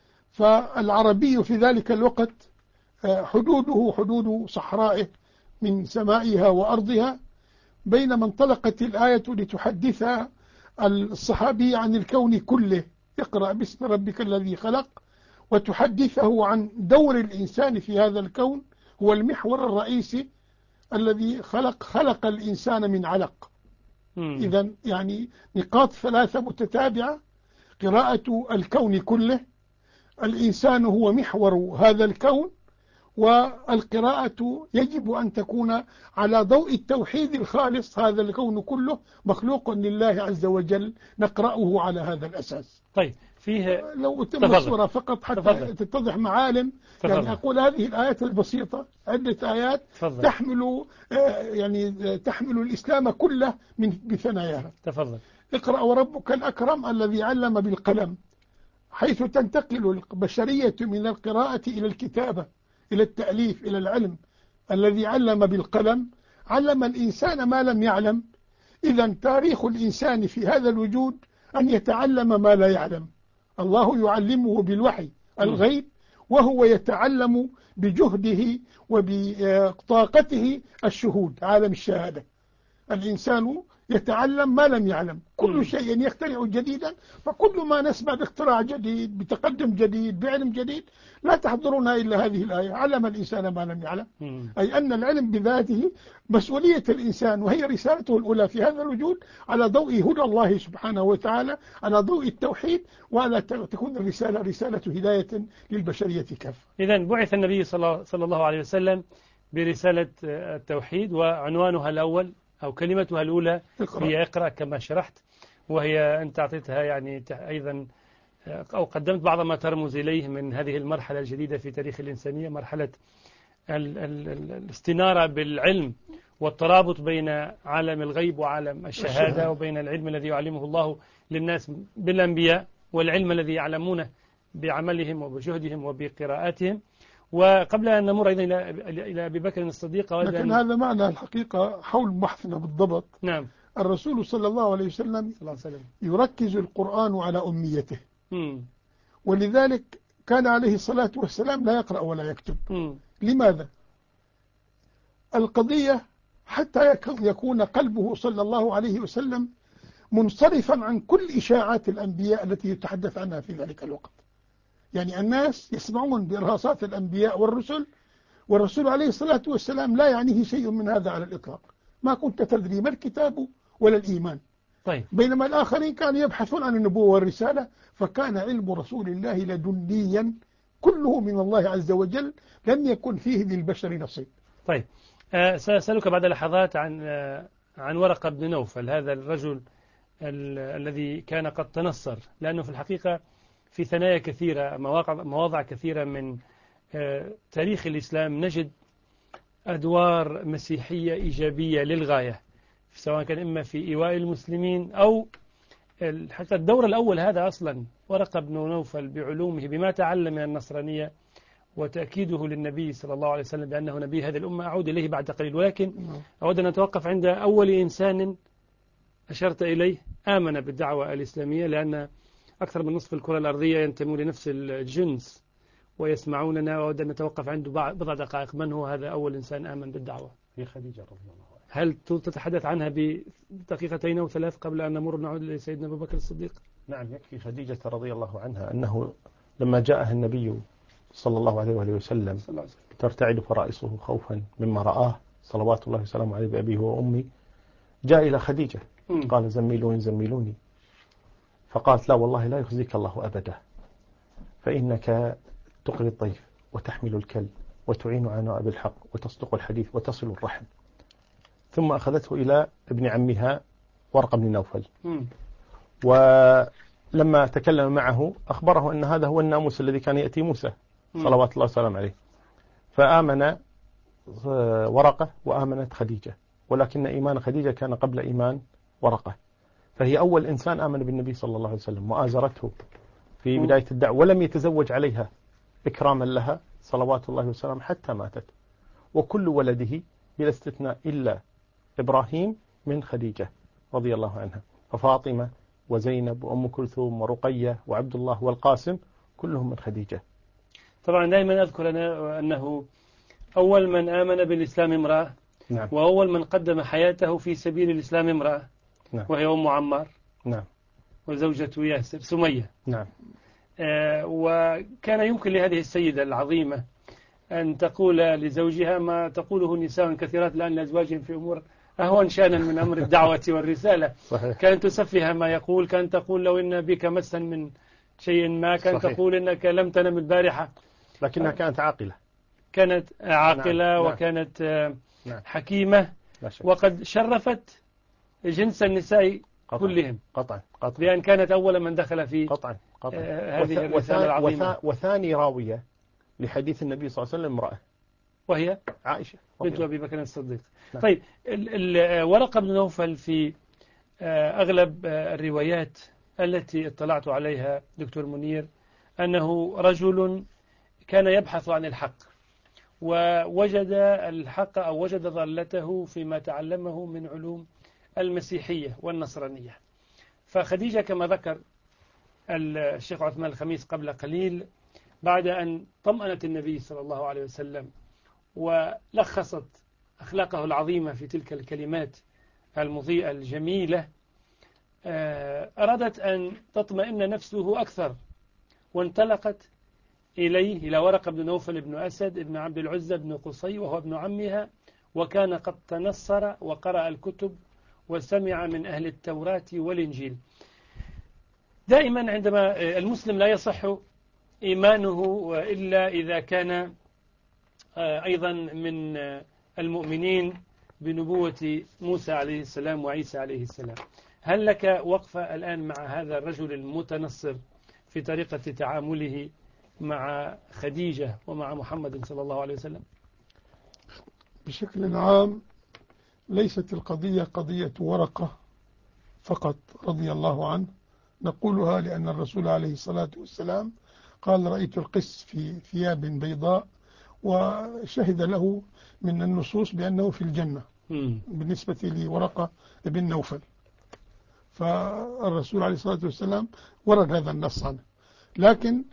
D: فالعربي في ذلك الوقت آه حدوده حدود صحرائه من سمائها وأرضها، بينما انطلقت الآية لتحدث الصحابي عن الكون كله، اقرأ باسم ربك الذي خلق، وتحدثه عن دور الإنسان في هذا الكون، هو المحور الرئيسي الذي خلق خلق الإنسان من علق. إذا يعني نقاط ثلاثة متتابعة: قراءة الكون كله، الإنسان هو محور هذا الكون، والقراءة يجب أن تكون على ضوء التوحيد الخالص، هذا الكون كله مخلوق لله عز وجل، نقرأه على هذا الأساس.
A: طيب فيه
D: لو تم الصورة فقط حتى تفضل. تتضح معالم. تفضل. يعني أقول هذه الآيات البسيطة عدة آيات تفضل. تحمل يعني تحمل الإسلام كله من بثناياها.
A: تفضل.
D: اقرأ وربك الأكرم الذي علم بالقلم، حيث تنتقل البشرية من القراءة إلى الكتابة، إلى التأليف، إلى العلم. الذي علم بالقلم علم الإنسان ما لم يعلم. إذا تاريخ الإنسان في هذا الوجود أن يتعلم ما لا يعلم. الله يعلمه بالوحي الغيب، وهو يتعلم بجهده وبطاقته الشهود، عالم الشهادة. الإنسان يتعلم ما لم يعلم، كل شيء يخترع جديدا. فكل ما نسمع باختراع جديد، بتقدم جديد، بعلم جديد، لا تحضرنا إلا هذه الآية: علم الإنسان ما لم يعلم. أي أن العلم بذاته مسؤولية الإنسان، وهي رسالته الأولى في هذا الوجود، على ضوء هدى الله سبحانه وتعالى، على ضوء التوحيد، وعلى تكون الرسالة رسالة هداية للبشرية كافة.
A: إذن بعث النبي صلى الله عليه وسلم برسالة التوحيد، وعنوانها الأول أو كلمتها الأولى اقرأ. هي اقرأ كما شرحت، وهي أنت أعطيتها يعني أيضا أو قدمت بعض ما ترمز إليه من هذه المرحلة الجديدة في تاريخ الإنسانية، مرحلة ال ال ال الاستنارة بالعلم والترابط بين عالم الغيب وعالم الشهادة، وبين العلم الذي يعلمه الله للناس بالأنبياء والعلم الذي يعلمونه بعملهم وبجهدهم وبقراءاتهم. وقبل أن نمر أيضا إلى أبي بكر الصديق،
D: لكن هذا معنى الحقيقة حول بحثنا بالضبط.
A: نعم.
D: الرسول صلى الله عليه وسلم يركز القرآن على أميته، م. ولذلك كان عليه الصلاة والسلام لا يقرأ ولا يكتب. م. لماذا؟ القضية حتى يكون قلبه صلى الله عليه وسلم منصرفا عن كل إشاعات الأنبياء التي يتحدث عنها في ذلك الوقت. يعني الناس يسمعون بإرهاصات الأنبياء والرسل، والرسول عليه الصلاة والسلام لا يعنيه شيء من هذا على الإطلاق. ما كنت تدري ما الكتاب ولا الإيمان.
A: طيب.
D: بينما الآخرين كانوا يبحثون عن النبوة والرسالة، فكان علم رسول الله لدنيا كله من الله عز وجل، لم يكن فيه للبشر نصيب.
A: طيب أه سأسألك بعد لحظات عن أه عن ورقة بن نوفل، هذا الرجل الذي كان قد تنصر، لأنه في الحقيقة في ثنايا كثيرة، مواقع مواضع كثيرة من أه تاريخ الإسلام نجد أدوار مسيحية إيجابية للغاية، سواء كان إما في إيواء المسلمين أو الحقيقة الدور الأول هذا أصلا ورقة بن نوفل بعلومه بما تعلم من النصرانية وتأكيده للنبي صلى الله عليه وسلم بأنه نبي هذه الأمة، أعود إليه بعد قليل. ولكن أود أن نتوقف عند أول إنسان أشرت إليه آمن بالدعوة الإسلامية، لأن أكثر من نصف الكرة الأرضية ينتمون لنفس الجنس ويسمعوننا، وأود أن نتوقف عنده بضع دقائق. من هو هذا أول إنسان آمن بالدعوة؟
C: هي خديجة رضي الله عنها.
A: هل تتحدث عنها بدقيقتين أو ثلاث قبل أن نمر نعود لسيدنا أبو بكر الصديق؟
C: نعم، يكفي خديجة رضي الله عنها أنه لما جاءها النبي صلى الله عليه وآله وسلم ترتعد فرائصه خوفا مما رآه صلوات الله وسلامه عليه بأبيه وأمي، جاء إلى خديجة قال زملوني زملوني، فقالت لا والله لا يخزيك الله أبدا، فإنك تقري الضيف وتحمل الكل وتعين على بالحق وتصدق الحديث وتصل الرحم. ثم أخذته إلى ابن عمها ورقة بن نوفل، ولما تكلم معه أخبره أن هذا هو الناموس الذي كان يأتي موسى صلوات الله وسلامه عليه. فآمن ورقة وآمنت خديجة، ولكن إيمان خديجة كان قبل إيمان ورقة، فهي أول إنسان آمن بالنبي صلى الله عليه وسلم وآزرته في بداية الدعوة، ولم يتزوج عليها إكراما لها صلوات الله وسلامه حتى ماتت. وكل ولده بلا استثناء إلا إبراهيم من خديجة رضي الله عنها، ففاطمة وزينب وأم كلثوم ورقية وعبد الله والقاسم كلهم من خديجة.
A: طبعا دائما أذكر أنا أنه أول من آمن بالإسلام امرأة،
C: نعم.
A: وأول من قدم حياته في سبيل الإسلام امرأة،
C: نعم.
A: وهي أم عمار،
C: نعم.
A: وزوجة ياسر سمية.
C: نعم.
A: آه وكان يمكن لهذه السيدة العظيمة أن تقول لزوجها ما تقوله نساء كثيرات الآن لأزواجهم في أمور أهون شأنا من أمر الدعوة والرسالة.
C: صحيح.
A: كانت تسفها ما يقول، كانت تقول لو إن بك مسا من شيء ما، كانت تقول إنك لم تنم البارحة،
C: لكنها كانت عاقلة،
A: كانت عاقلة.
C: نعم.
A: وكانت
C: نعم.
A: حكيمة، وقد شرفت جنس النساء
C: قطعا.
A: كلهم
C: قطعا قطعا،
A: لأن كانت أول من دخل في
C: قطعا قطعا.
A: هذه
C: وث...
A: الرسالة العظيمة.
C: وثاني راوية لحديث النبي صلى الله عليه وسلم امرأة،
A: وهي
C: عائشة
A: بنت أبي بكر الصديق.
C: نعم.
A: طيب ورقة بن نوفل في أغلب الروايات التي اطلعت عليها دكتور منير أنه رجل كان يبحث عن الحق، ووجد الحق أو وجد ضالته فيما تعلمه من علوم المسيحية والنصرانية. فخديجة كما ذكر الشيخ عثمان الخميس قبل قليل، بعد أن طمأنت النبي صلى الله عليه وسلم ولخصت أخلاقه العظيمة في تلك الكلمات المضيئة الجميلة، أرادت أن تطمئن نفسه أكثر، وانطلقت إليه إلى ورقة بن نوفل بن أسد بن عبد العزة بن قصي، وهو ابن عمها، وكان قد تنصر وقرأ الكتب وسمع من أهل التوراة والإنجيل. دائما عندما المسلم لا يصح إيمانه إلا إذا كان أيضا من المؤمنين بنبوة موسى عليه السلام وعيسى عليه السلام. هل لك وقفة الآن مع هذا الرجل المتنصر في طريقة تعامله مع خديجة ومع محمد صلى الله عليه وسلم؟
D: بشكل عام ليست القضية قضية ورقة فقط رضي الله عنه، نقولها لأن الرسول عليه الصلاة والسلام قال رأيت القس في ثياب بيضاء، وشهد له من النصوص بأنه في الجنة م. بالنسبة لورقة بن نوفل، فالرسول عليه الصلاة والسلام ورد هذا النص عنه. لكن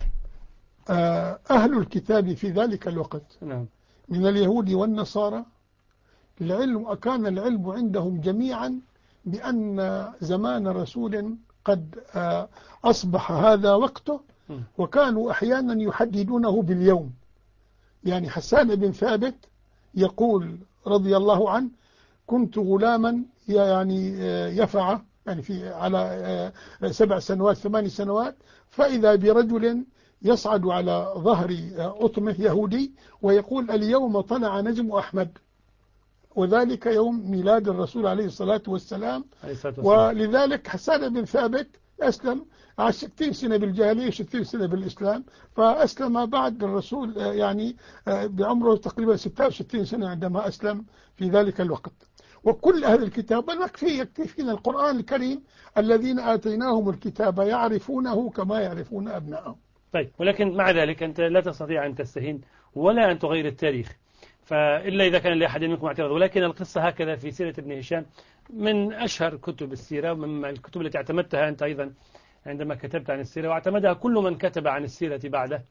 D: أهل الكتاب في ذلك الوقت من اليهود والنصارى العلم كان العلم عندهم جميعا بأن زمان رسول قد أصبح هذا وقته، وكانوا أحيانا يحددونه باليوم. يعني حسان بن ثابت يقول رضي الله عنه كنت غلاما يعني يفع يعني في على سبع سنوات ثمان سنوات، فإذا برجل يصعد على ظهر أطمه يهودي ويقول اليوم طلع نجم أحمد، وذلك يوم ميلاد الرسول عليه الصلاة والسلام. ولذلك حسان بن ثابت أسلم على ستين سنة بالجاهلية ستين سنة بالإسلام، فأسلم بعد الرسول يعني بعمره تقريبا ستة وستين سنة عندما أسلم في ذلك الوقت. وكل أهل الكتاب يكفينا القرآن الكريم الذين آتيناهم الكتاب يعرفونه كما يعرفون أبنائهم.
A: طيب، ولكن مع ذلك أنت لا تستطيع أن تستهين ولا أن تغير التاريخ، فإلا إذا كان لأحد منكم اعتراض. ولكن القصة هكذا في سيرة ابن هشام من أشهر كتب السيرة، ومن الكتب التي اعتمدتها أنت أيضا عندما كتبت عن السيرة، واعتمدها كل من كتب عن السيرة بعده.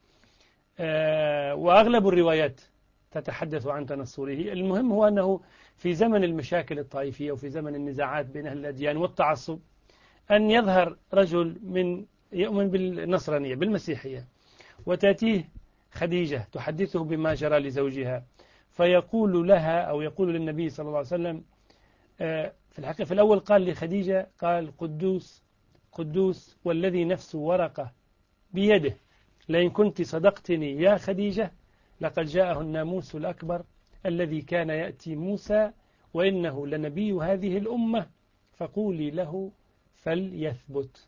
A: أه وأغلب الروايات تتحدث عن تنصره. المهم هو أنه في زمن المشاكل الطائفية وفي زمن النزاعات بين أهل الأديان والتعصب أن يظهر رجل من يؤمن بالنصرانية بالمسيحية، وتأتيه خديجة تحدثه بما جرى لزوجها، فيقول لها أو يقول للنبي صلى الله عليه وسلم في الحقيقة في الأول قال لخديجة، قال قدوس قدوس والذي نفس ورقة بيده لئن كنت صدقتني يا خديجة لقد جاءه الناموس الأكبر الذي كان يأتي موسى وإنه لنبي هذه الأمة فقولي له فليثبت.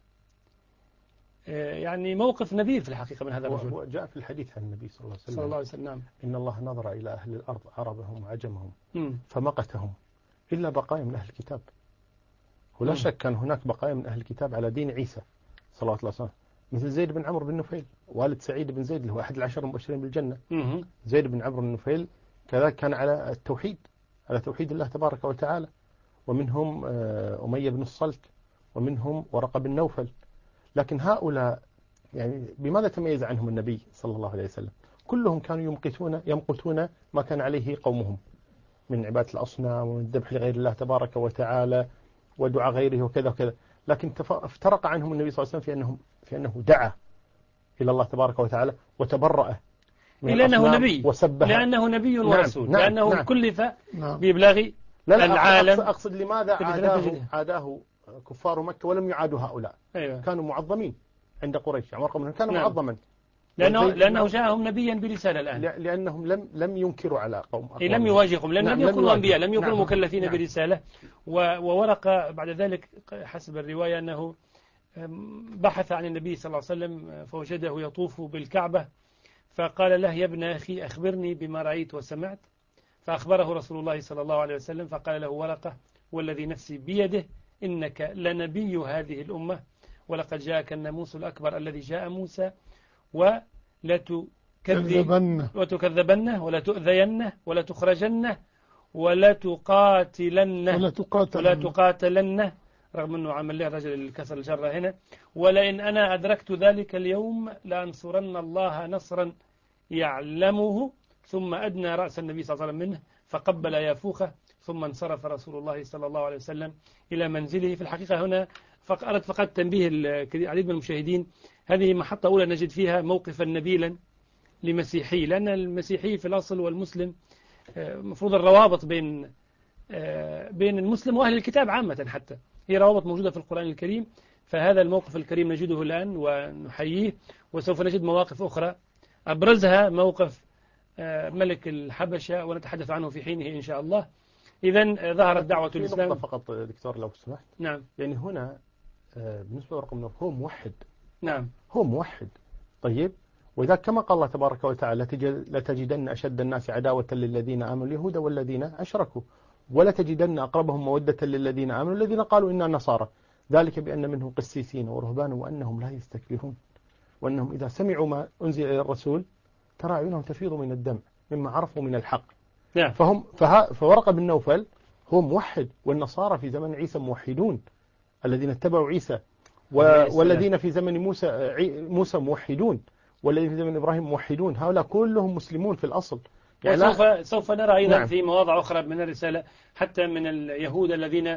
A: يعني موقف نذير في الحقيقة من هذا الرجل.
C: جاء في الحديث عن النبي صلى الله عليه وسلم,
A: صلى الله عليه وسلم
C: إن الله نظر إلى أهل الأرض عربهم وعجمهم
A: م.
C: فمقتهم إلا بقايا من أهل الكتاب. ولا شك كان هناك بقايا من أهل الكتاب على دين عيسى صلى الله عليه وسلم، مثل زيد بن عمرو بن نفيل والد سعيد بن زيد اللي هو أحد العشر المبشرين بالجنة.
A: م.
C: زيد بن عمرو بن نفيل كذلك كان على التوحيد، على توحيد الله تبارك وتعالى. ومنهم أمية بن الصلت، ومنهم ورقة بن نوفل. لكن هؤلاء يعني بماذا تميز عنهم النبي صلى الله عليه وسلم؟ كلهم كانوا يمقتون يمقتون ما كان عليه قومهم من عبادة الأصنام ومن الذبح لغير الله تبارك وتعالى ودعاء غيره وكذا وكذا. لكن افترق عنهم النبي صلى الله عليه وسلم في أنه في أنه دعا إلى الله تبارك وتعالى وتبرأ من
A: لأنه نبي
C: وسبها،
A: لأنه نبي ورسول.
C: نعم
A: لأنه
C: نعم
A: كلف
D: نعم.
A: بإبلاغ
C: لا لا
A: العالم.
C: أقصد, أقصد لماذا عاداه, عاداه كفار مكة ولم يعادوا هؤلاء؟
A: أيوة.
C: كانوا معظمين عند قريش. عمر بن كان
A: نعم.
C: معظما
A: لأنه, لأنه جاءهم نبيا برسالة الآن،
C: لأنهم لم لم ينكروا على قوم
A: أي لم يواجههم، لأن
C: نعم.
A: لم يكونوا أنبياء، لم يكونوا
C: نعم.
A: مكلفين
C: نعم.
A: برسالة. وورقة بعد ذلك حسب الرواية أنه بحث عن النبي صلى الله عليه وسلم فوجده يطوف بالكعبة، فقال له يا ابن أخي أخبرني بما رأيت وسمعت، فأخبره رسول الله صلى الله عليه وسلم فقال له ورقة والذي نفسي بيده إنك لنبي هذه الأمة ولقد جاءك الناموس الأكبر الذي جاء موسى ولتكذبنه وتكذبنه ولا تؤذينه ولا تخرجنه ولا تقاتلنه
D: ولا تقاتلنه,
A: ولا تقاتلنه رغم أنه عمل له الرجل الكسر الجرة هنا. ولئن أنا أدركت ذلك اليوم لأنصرن الله نصرا يعلمه. ثم أدنى رأس النبي صلى الله عليه وسلم منه فقبل يافوخه ثم انصرف رسول الله صلى الله عليه وسلم إلى منزله. في الحقيقة هنا أردت فقط تنبيه العديد من المشاهدين، هذه محطة أولى نجد فيها موقفا نبيلا لمسيحي، لأن المسيحي في الأصل والمسلم مفروض الروابط بين بين المسلم وأهل الكتاب عامة، حتى هي روابط موجودة في القرآن الكريم. فهذا الموقف الكريم نجده الآن ونحييه، وسوف نجد مواقف أخرى أبرزها موقف ملك الحبشة ونتحدث عنه في حينه إن شاء الله. إذن ظهرت دعوة الإسلام.
C: فقط دكتور لو سمحت.
A: نعم.
C: يعني هنا بالنسبة لرقم هو موحد.
A: نعم.
C: هو موحد. طيب، وإذا كما قال الله تبارك وتعالى لتجدن أشد الناس عداوة للذين آمنوا اليهود والذين أشركوا ولا تجدن أقربهم مودة للذين آمنوا الذين قالوا إنا نصارى ذلك بأن منهم قسيسين ورهبان وأنهم لا يستكبرون وأنهم إذا سمعوا ما أنزل إلى الرسول ترى عيونهم تفيض من الدم مما عرفوا من الحق.
A: نعم.
C: فهم فورقة بن نوفل هو موحد، والنصارى في زمن عيسى موحدون الذين اتبعوا عيسى، والذين في زمن موسى موسى موحدون، والذين في زمن إبراهيم موحدون. هؤلاء كلهم مسلمون في الأصل.
A: يعني سوف سوف نرى أيضا نعم. في مواضع أخرى من الرسالة حتى من اليهود الذين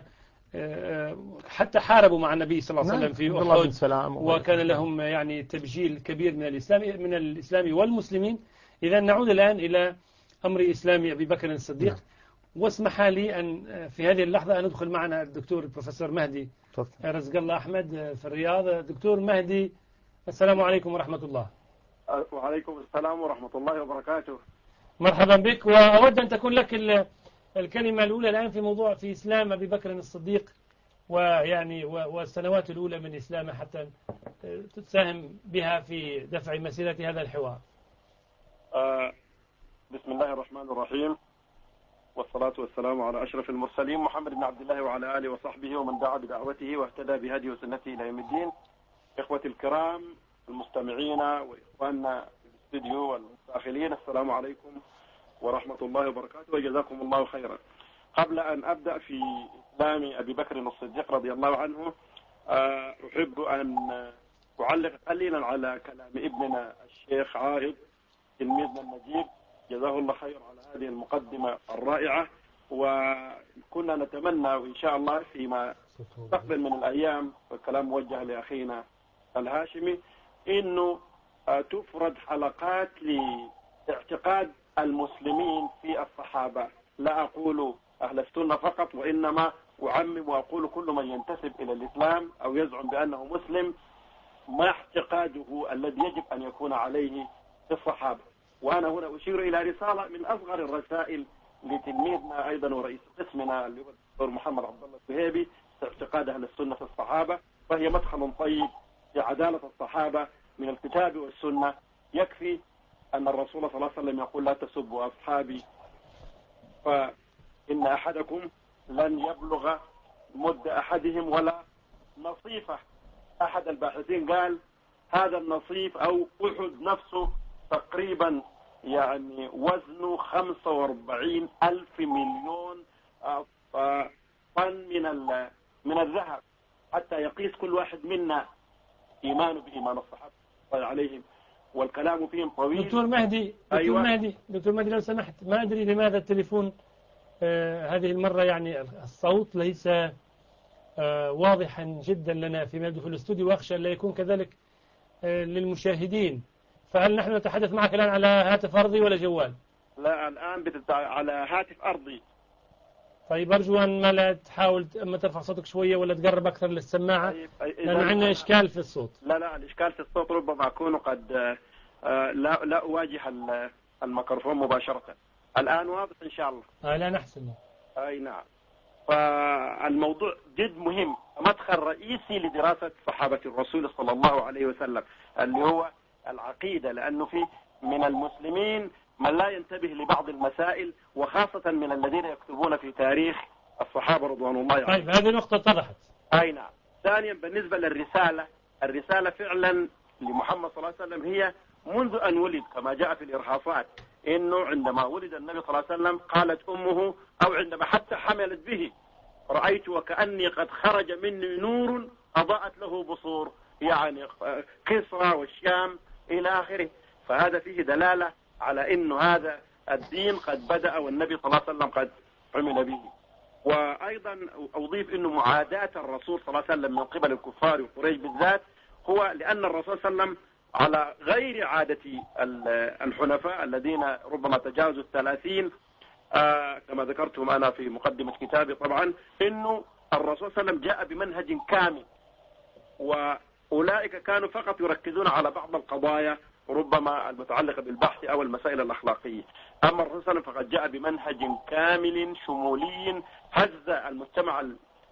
A: حتى حاربوا مع النبي صلى الله عليه وسلم في أحد، وكان لهم يعني تبجيل كبير من الإسلام من الإسلام والمسلمين. إذا نعود الآن إلى أمر إسلامي أبي بكر الصديق. نعم. واسمح لي أن في هذه اللحظة أن ندخل معنا الدكتور البروفيسور مهدي رزق الله أحمد في الرياض. دكتور مهدي، السلام عليكم ورحمة الله.
E: وعليكم السلام ورحمة الله وبركاته.
A: مرحبا بك، وأود أن تكون لك الكلمة الأولى الآن في موضوع في إسلام أبي بكر الصديق، ويعني والسنوات الأولى من إسلامه حتى تساهم بها في دفع مسيرة هذا الحوار.
E: آه بسم الله الرحمن الرحيم، والصلاة والسلام على أشرف المرسلين محمد بن عبد الله وعلى آله وصحبه ومن دعا بدعوته واهتدى بهديه وسنته إلى يوم الدين. إخوتي الكرام المستمعين وإخواننا في الاستديو والمداخلين، السلام عليكم ورحمة الله وبركاته وجزاكم الله خيرا. قبل أن أبدأ في إسلام أبي بكر الصديق رضي الله عنه، أحب أن أعلق قليلا على كلام ابننا الشيخ عائض تلميذنا النجيب، جزاه الله خير على هذه المقدمة الرائعة. وكنا نتمنى وإن شاء الله فيما تقبل من الأيام، والكلام موجه لأخينا الهاشمي، إنه تفرد حلقات لاعتقاد المسلمين في الصحابة. لا أقول أهل السنة فقط، وإنما أعمم وأقول كل من ينتسب إلى الإسلام أو يزعم بأنه مسلم ما اعتقاده الذي يجب أن يكون عليه في الصحابة. وأنا هنا أشير إلى رسالة من أصغر الرسائل لتلميذنا أيضا ورئيس قسمنا اللي هو الدكتور محمد عبد الله السهيبي في اعتقاد أهل السنة في الصحابة، فهي مدخل طيب في عدالة الصحابة من الكتاب والسنة. يكفي أن الرسول صلى الله عليه وسلم يقول لا تسبوا أصحابي فإن أحدكم لن يبلغ مد أحدهم ولا نصيفه. أحد الباحثين قال هذا النصيف أو أحد نفسه تقريبا يعني وزنه خمسة وأربعين ألف مليون طن من من الذهب حتى يقيس كل واحد منا إيمانه بإيمان الصحابة عليهم، والكلام فيهم طويل.
A: دكتور مهدي دكتور أيوة. مهدي دكتور مهدي لو سمحت، ما أدري لماذا التليفون آه هذه المرة يعني الصوت ليس آه واضحا جدا لنا فيما يبدو في الاستوديو، واخشى لا يكون كذلك آه للمشاهدين. فهل نحن نتحدث معك الآن على هاتف أرضي ولا جوال؟
E: لا الآن بتتع... على هاتف أرضي.
A: طيب أرجو أن ما لا تحاول أما ترفع صوتك شوية ولا تقرب أكثر للسماعة. طيب. لأن عندنا إشكال في الصوت.
E: لا لا الإشكال في الصوت ربما أكون قد آه لا لا أواجه الميكروفون مباشرة. الآن واضح إن شاء الله.
A: آه لا نحسن.
E: أي نعم. فالموضوع جد مهم، مدخل رئيسي لدراسة صحابة الرسول صلى الله عليه وسلم اللي هو العقيدة، لأنه في من المسلمين من لا ينتبه لبعض المسائل وخاصة من الذين يكتبون في تاريخ الصحابة رضوان الله عليهم.
A: طيب هذه نقطة اتضحت.
E: أي نعم. ثانيا بالنسبة للرسالة، الرسالة فعلا لمحمد صلى الله عليه وسلم هي منذ أن ولد كما جاء في الإرهاصات، إنه عندما ولد النبي صلى الله عليه وسلم قالت أمه أو عندما حتى حملت به رأيت وكأني قد خرج مني نور أضاءت له بصور، يعني كسرى والشام إلى آخره. فهذا فيه دلالة على إنه هذا الدين قد بدأ والنبي صلى الله عليه وسلم قد عمل به. وأيضا أضيف إنه معاداة الرسول صلى الله عليه وسلم من قبل الكفار وقريش بالذات هو لأن الرسول صلى الله عليه وسلم على غير عادة الحنفاء الذين ربما تجاوزوا الثلاثين آه كما ذكرتهم أنا في مقدمة كتابي طبعا، إنه الرسول صلى الله عليه وسلم جاء بمنهج كامل، وأولئك كانوا فقط يركزون على بعض القضايا ربما المتعلقة بالبحث أو المسائل الأخلاقية. أما الرسول صلى الله عليه وسلم فقد جاء بمنهج كامل شمولي هز المجتمع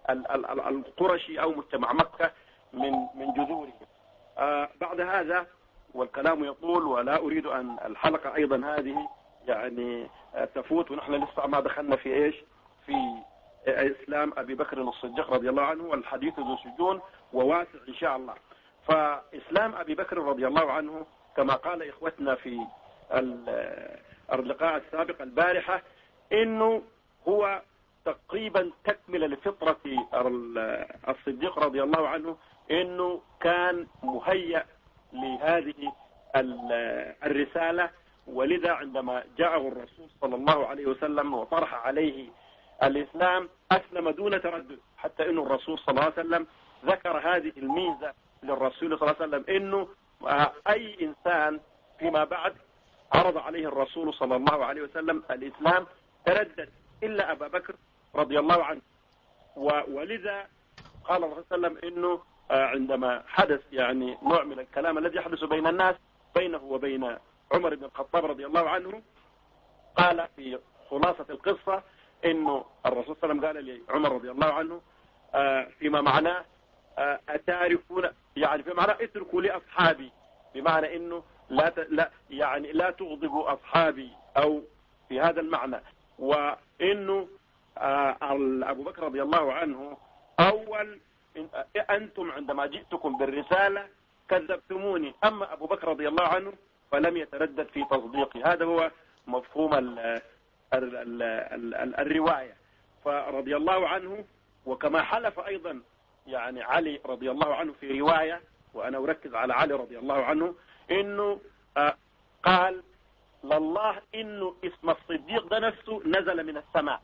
E: القرشي أو مجتمع مكة من من جذوره. آه بعد هذا والكلام يطول ولا أريد أن الحلقة أيضا هذه يعني تفوت ونحن لسه ما دخلنا في إيش في إسلام أبي بكر الصديق رضي الله عنه، والحديث ذو سجون وواسع إن شاء الله. فإسلام أبي بكر رضي الله عنه كما قال إخوتنا في اللقاء السابق البارحة إنه هو تقريبا تكمل لفطرة الصديق رضي الله عنه، إنه كان مهيأ لهذه الرسالة. ولذا عندما جاءه الرسول صلى الله عليه وسلم وطرح عليه الإسلام أسلم دون تردد، حتى إنه الرسول صلى الله عليه وسلم ذكر هذه الميزة للرسول صلى الله عليه وسلم، إنه أي إنسان فيما بعد عرض عليه الرسول صلى الله عليه وسلم الإسلام تردد إلا أبا بكر رضي الله عنه. ولذا قال الرسول صلى الله عليه وسلم إنه عندما حدث يعني نوع من الكلام الذي يحدث بين الناس بينه وبين عمر بن الخطاب رضي الله عنه، قال في خلاصة القصة إنه الرسول صلى الله عليه وسلم قال لعمر رضي الله عنه فيما معناه أتعرفون يعني في معناه اتركوا لأصحابي، بمعنى إنه لا لا يعني لا تغضبوا أصحابي أو في هذا المعنى. وإنه أبو بكر رضي الله عنه أول أنتم عندما جئتكم بالرسالة كذبتموني، أما أبو بكر رضي الله عنه فلم يتردد في تصديقي. هذا هو مفهوم ال ال ال ال الرواية. فرضي الله عنه، وكما حلف أيضا يعني علي رضي الله عنه في رواية، وأنا أركز على علي رضي الله عنه، إنه آه قال لله إنه اسم الصديق ده نفسه نزل من السماء،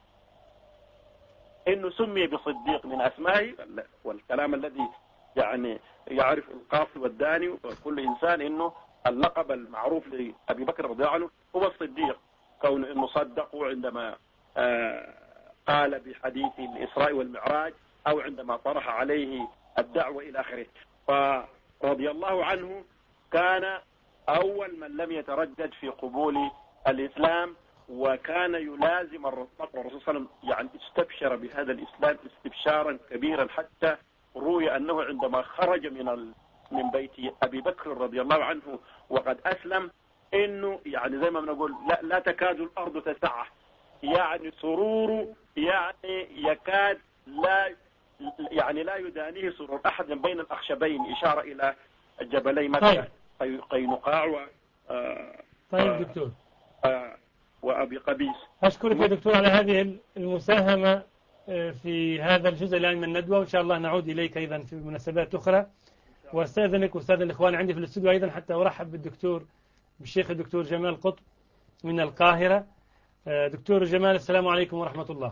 E: إنه سمي بصديق من أسمائه. والكلام الذي يعني يعرف القاصي والداني وكل إنسان إنه اللقب المعروف لأبي بكر رضي الله عنه هو الصديق، كون إنه صدقوا عندما آه قال بحديث الإسراء والمعراج أو عندما طرح عليه الدعوة إلى آخره. فرضي الله عنه كان أول من لم يتردد في قبول الإسلام، وكان يلازم الرسول صلى الله عليه وسلم، يعني استبشر بهذا الإسلام استبشارا كبيرا، حتى روي أنه عندما خرج من من بيت أبي بكر رضي الله عنه وقد أسلم، إنه يعني زي ما بنقول لا, لا تكاد الأرض تسعه، يعني سرور يعني يكاد لا يعني لا يدانيه سرور أحد بين الأخشبين، إشارة إلى الجبلين مكة قينقاع و آه
A: طيب دكتور
E: آه وأبي قبيس.
A: أشكرك يا دكتور على هذه المساهمة في هذا الجزء الآن من الندوة، وإن شاء الله نعود إليك أيضا في مناسبات أخرى، واستاذنك واستاذن الإخوان عندي في الاستوديو أيضا حتى أرحب بالدكتور بالشيخ الدكتور جمال قطب من القاهرة. دكتور جمال السلام عليكم ورحمة الله.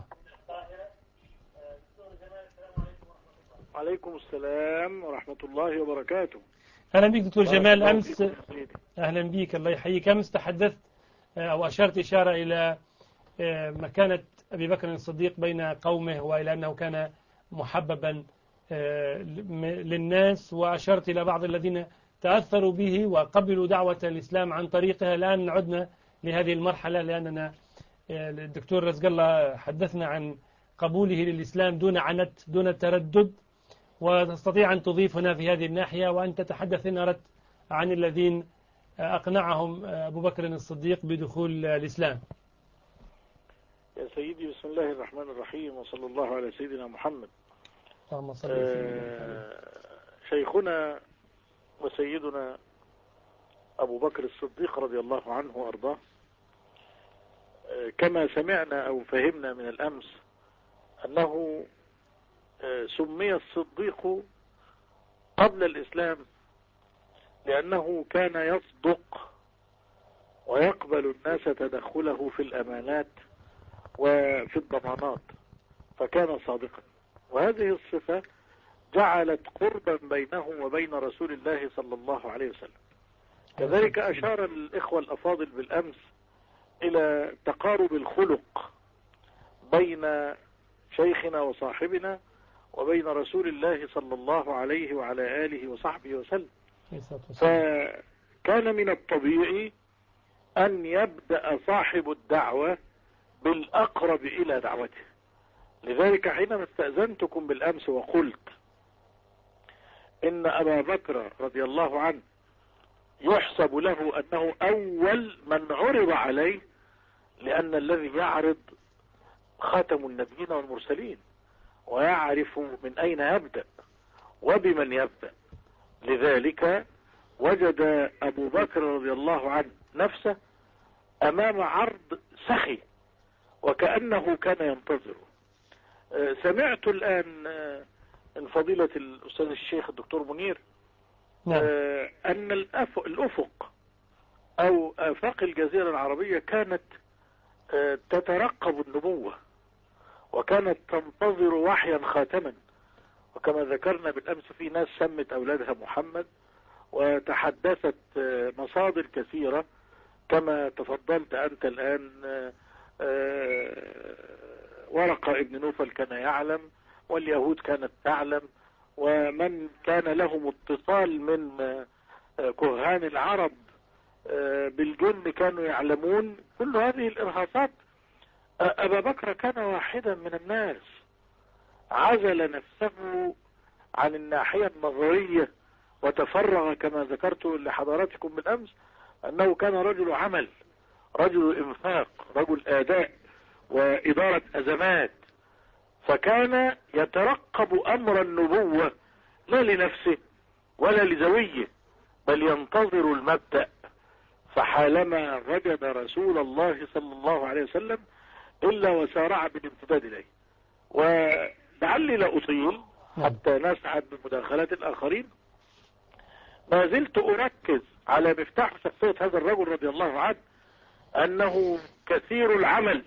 F: عليكم السلام ورحمة الله وبركاته.
A: أهلا بك دكتور جمال. أمس أهلا بك الله يحييك. أمس تحدثت أو أشرت إشارة إلى مكانة أبي بكر الصديق بين قومه، وإلى أنه كان محببا للناس، وأشرت إلى بعض الذين تأثروا به وقبلوا دعوة الإسلام عن طريقها. الآن عدنا لهذه المرحلة، لأننا الدكتور رزق الله حدثنا عن قبوله للإسلام دون عنت دون تردد، وتستطيع أن تضيف هنا في هذه الناحية وأن تتحدث إن أردت عن الذين أقنعهم أبو بكر الصديق بدخول الإسلام.
F: يا سيدي بسم الله الرحمن الرحيم، وصلى الله على سيدنا محمد.
A: اللهم صل
F: آه شيخنا وسيدنا أبو بكر الصديق رضي الله عنه وأرضاه، آه كما سمعنا أو فهمنا من الأمس أنه آه سمي الصديق قبل الإسلام لأنه كان يصدق ويقبل الناس تدخله في الأمانات وفي الضمانات، فكان صادقا، وهذه الصفة جعلت قربا بينه وبين رسول الله صلى الله عليه وسلم. كذلك أشار الإخوة الأفاضل بالأمس إلى تقارب الخلق بين شيخنا وصاحبنا وبين رسول الله صلى الله عليه وعلى آله وصحبه وسلم. فكان من الطبيعي أن يبدأ صاحب الدعوة بالأقرب إلى دعوته. لذلك حينما استأذنتكم بالأمس وقلت إن أبا بكر رضي الله عنه يحسب له أنه أول من عرض عليه، لأن الذي يعرض خاتم النبيين والمرسلين ويعرف من أين يبدأ وبمن يبدأ. لذلك وجد أبو بكر رضي الله عنه نفسه أمام عرض سخي وكأنه كان ينتظره. سمعت الآن من فضيلة الأستاذ الشيخ الدكتور منير نعم. أن الأفق أو آفاق الجزيرة العربية كانت تترقب النبوة وكانت تنتظر وحيا خاتما، وكما ذكرنا بالأمس في ناس سمت أولادها محمد، وتحدثت مصادر كثيرة كما تفضلت أنت الآن. ورقة ابن نوفل كان يعلم، واليهود كانت تعلم، ومن كان لهم اتصال من كهان العرب بالجن كانوا يعلمون. كل هذه الإرهاصات أبا بكر كان واحدا من الناس، عزل نفسه عن الناحية النظرية وتفرغ كما ذكرت لحضراتكم بالأمس أنه كان رجل عمل، رجل إنفاق، رجل أداء وإدارة أزمات، فكان يترقب أمر النبوة لا لنفسه ولا لزويه، بل ينتظر المبدأ. فحالما وجد رسول الله صلى الله عليه وسلم إلا وسارع بالامتداد إليه. ولعلي لا أطيل حتى نسعد بمداخلات الآخرين، ما زلت أركز على مفتاح شخصية هذا الرجل رضي الله عنه، أنه كثير العمل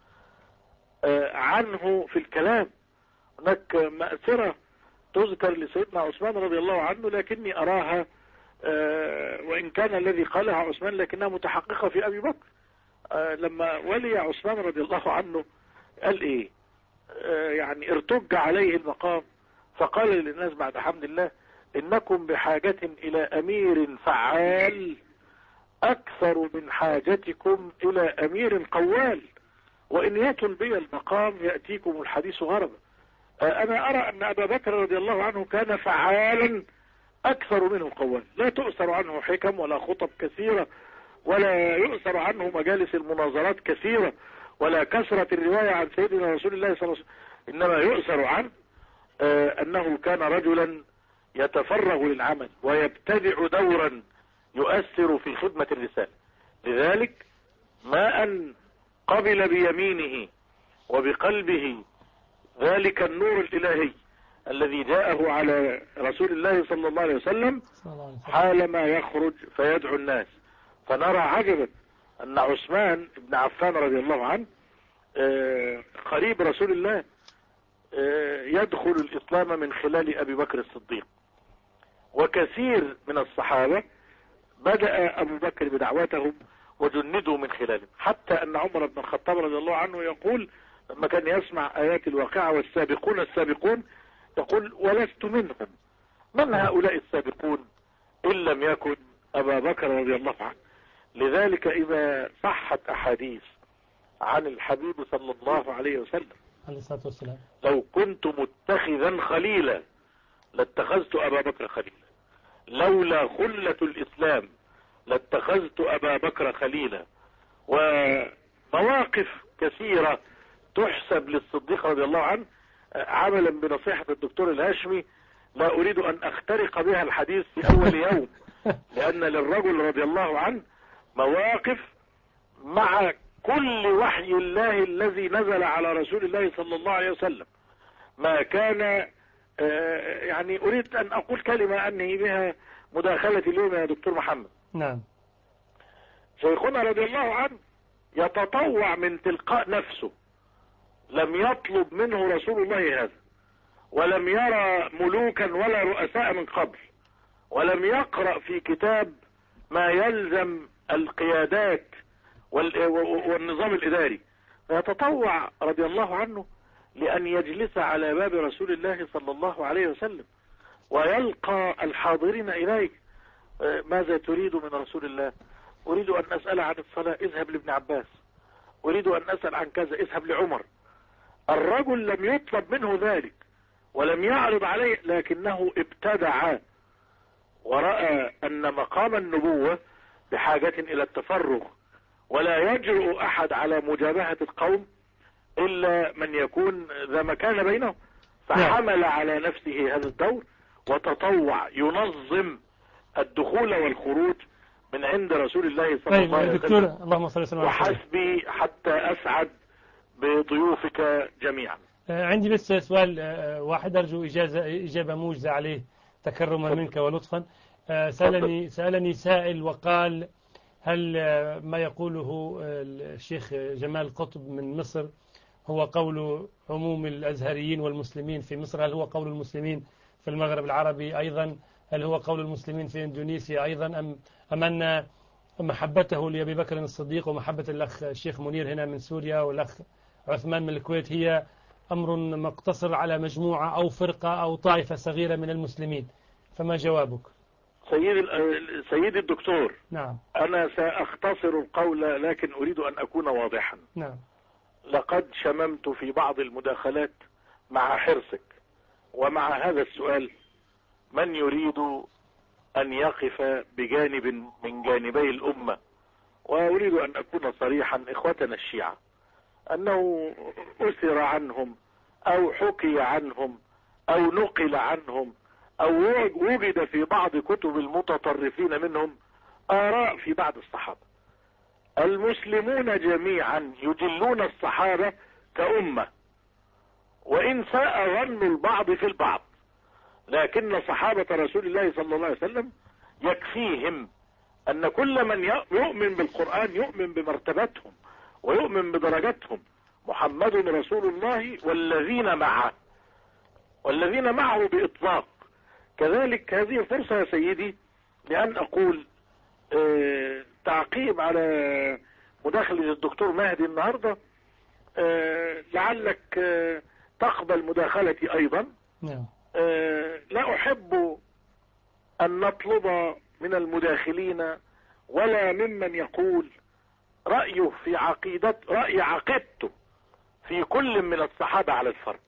F: عنه في الكلام. هناك مأثرة تذكر لسيدنا عثمان رضي الله عنه، لكني أراها وإن كان الذي قالها عثمان لكنها متحققة في أبي بكر. لما ولي عثمان رضي الله عنه قال إيه؟ يعني ارتج عليه المقام فقال للناس بعد حمد الله إنكم بحاجة إلى أمير فعال أكثر من حاجتكم إلى أمير قوال، وإن يطل بي المقام يأتيكم الحديث غربا. أنا أرى أن أبا بكر رضي الله عنه كان فعالا أكثر منه قوال، لا تؤثر عنه حكم ولا خطب كثيرة، ولا يؤثر عنه مجالس المناظرات كثيرة، ولا كثرة الرواية عن سيدنا رسول الله صلى الله عليه وسلم، إنما يؤثر عنه أنه كان رجلا يتفرغ للعمل ويبتدع دورا يؤثر في خدمة الرسالة. لذلك ما أن قبل بيمينه وبقلبه ذلك النور الإلهي الذي جاءه على رسول الله صلى الله عليه وسلم حالما يخرج فيدعو الناس. فنرى عجبا أن عثمان بن عفان رضي الله عنه قريب رسول الله يدخل الإسلام من خلال أبي بكر الصديق، وكثير من الصحابة بدأ أبو بكر بدعوتهم وجندوا من خلاله، حتى أن عمر بن الخطاب رضي الله عنه يقول لما كان يسمع آيات الواقعة والسابقون السابقون يقول ولست منهم، من هؤلاء السابقون إن لم يكن أبا بكر رضي الله عنه. لذلك إذا صحت أحاديث عن الحبيب صلى الله عليه وسلم
A: عليه الصلاة والسلام
F: لو كنت متخذا خليلا لاتخذت أبا بكر خليلا، لولا خلة الإسلام لاتخذت أبا بكر خليلا. ومواقف كثيرة تحسب للصديق رضي الله عنه عملا بنصيحة الدكتور الهاشمي لا أريد أن أخترق بها الحديث في أول يوم، لأن للرجل رضي الله عنه مواقف مع كل وحي الله الذي نزل على رسول الله صلى الله عليه وسلم. ما كان يعني أريد أن أقول كلمة أنهي بها مداخلة اليوم يا دكتور محمد.
A: نعم.
F: شيخنا رضي الله عنه يتطوع من تلقاء نفسه، لم يطلب منه رسول الله هذا، ولم يرى ملوكا ولا رؤساء من قبل، ولم يقرأ في كتاب ما يلزم القيادات والنظام الإداري، فيتطوع رضي الله عنه لأن يجلس على باب رسول الله صلى الله عليه وسلم ويلقى الحاضرين إليه. ماذا تريد من رسول الله؟ أريد أن أسأل عن الصلاة، اذهب لابن عباس. أريد أن أسأل عن كذا، اذهب لعمر. الرجل لم يطلب منه ذلك ولم يعرض عليه، لكنه ابتدع ورأى أن مقام النبوة بحاجة إلى التفرغ، ولا يجرؤ أحد على مجابهة القوم إلا من يكون ذا مكان بينه، فحمل على نفسه هذا الدور وتطوع ينظم الدخول والخروج من عند رسول الله صلى الله عليه وسلم.
A: اللهم صل وسلم.
F: وحسبي حتى أسعد بضيوفك جميعا.
A: عندي بس سؤال واحد أرجو إجازة إجابة موجزة عليه تكرما منك ولطفا. سألني سألني سائل وقال هل ما يقوله الشيخ جمال قطب من مصر هو قول عموم الأزهريين والمسلمين في مصر؟ هل هو قول المسلمين في المغرب العربي أيضا؟ هل هو قول المسلمين في إندونيسيا أيضا؟ أم أم أن محبته لأبي بكر الصديق ومحبة الأخ الشيخ منير هنا من سوريا والأخ عثمان من الكويت هي أمر مقتصر على مجموعة أو فرقة أو طائفة صغيرة من المسلمين؟ فما جوابك؟
F: سيد سيدي الدكتور،
A: نعم،
F: أنا سأختصر القول لكن أريد أن أكون واضحا.
A: نعم.
F: لقد شممت في بعض المداخلات مع حرصك ومع هذا السؤال من يريد أن يقف بجانب من جانبي الأمة، وأريد أن أكون صريحا. إخوتنا الشيعة أنه أثر عنهم أو حكي عنهم أو نقل عنهم أو وجد في بعض كتب المتطرفين منهم آراء في بعض الصحابة. المسلمون جميعا يجلون الصحابة كأمة، وإن ساء ظن البعض في البعض، لكن صحابة رسول الله صلى الله عليه وسلم يكفيهم أن كل من يؤمن بالقرآن يؤمن بمرتبتهم ويؤمن بدرجتهم. محمد رسول الله والذين معه، والذين معه بإطلاق. كذلك هذه فرصة يا سيدي لأن أقول اه تعقيب على مداخلة الدكتور مهدي النهاردة. اه لعلك اه تقبل مداخلتي أيضا.
A: نعم.
F: آه لا أحب أن نطلب من المداخلين ولا ممن يقول رأيه في عقيدة رأي عقيدته في كل من الصحابة على الفرد.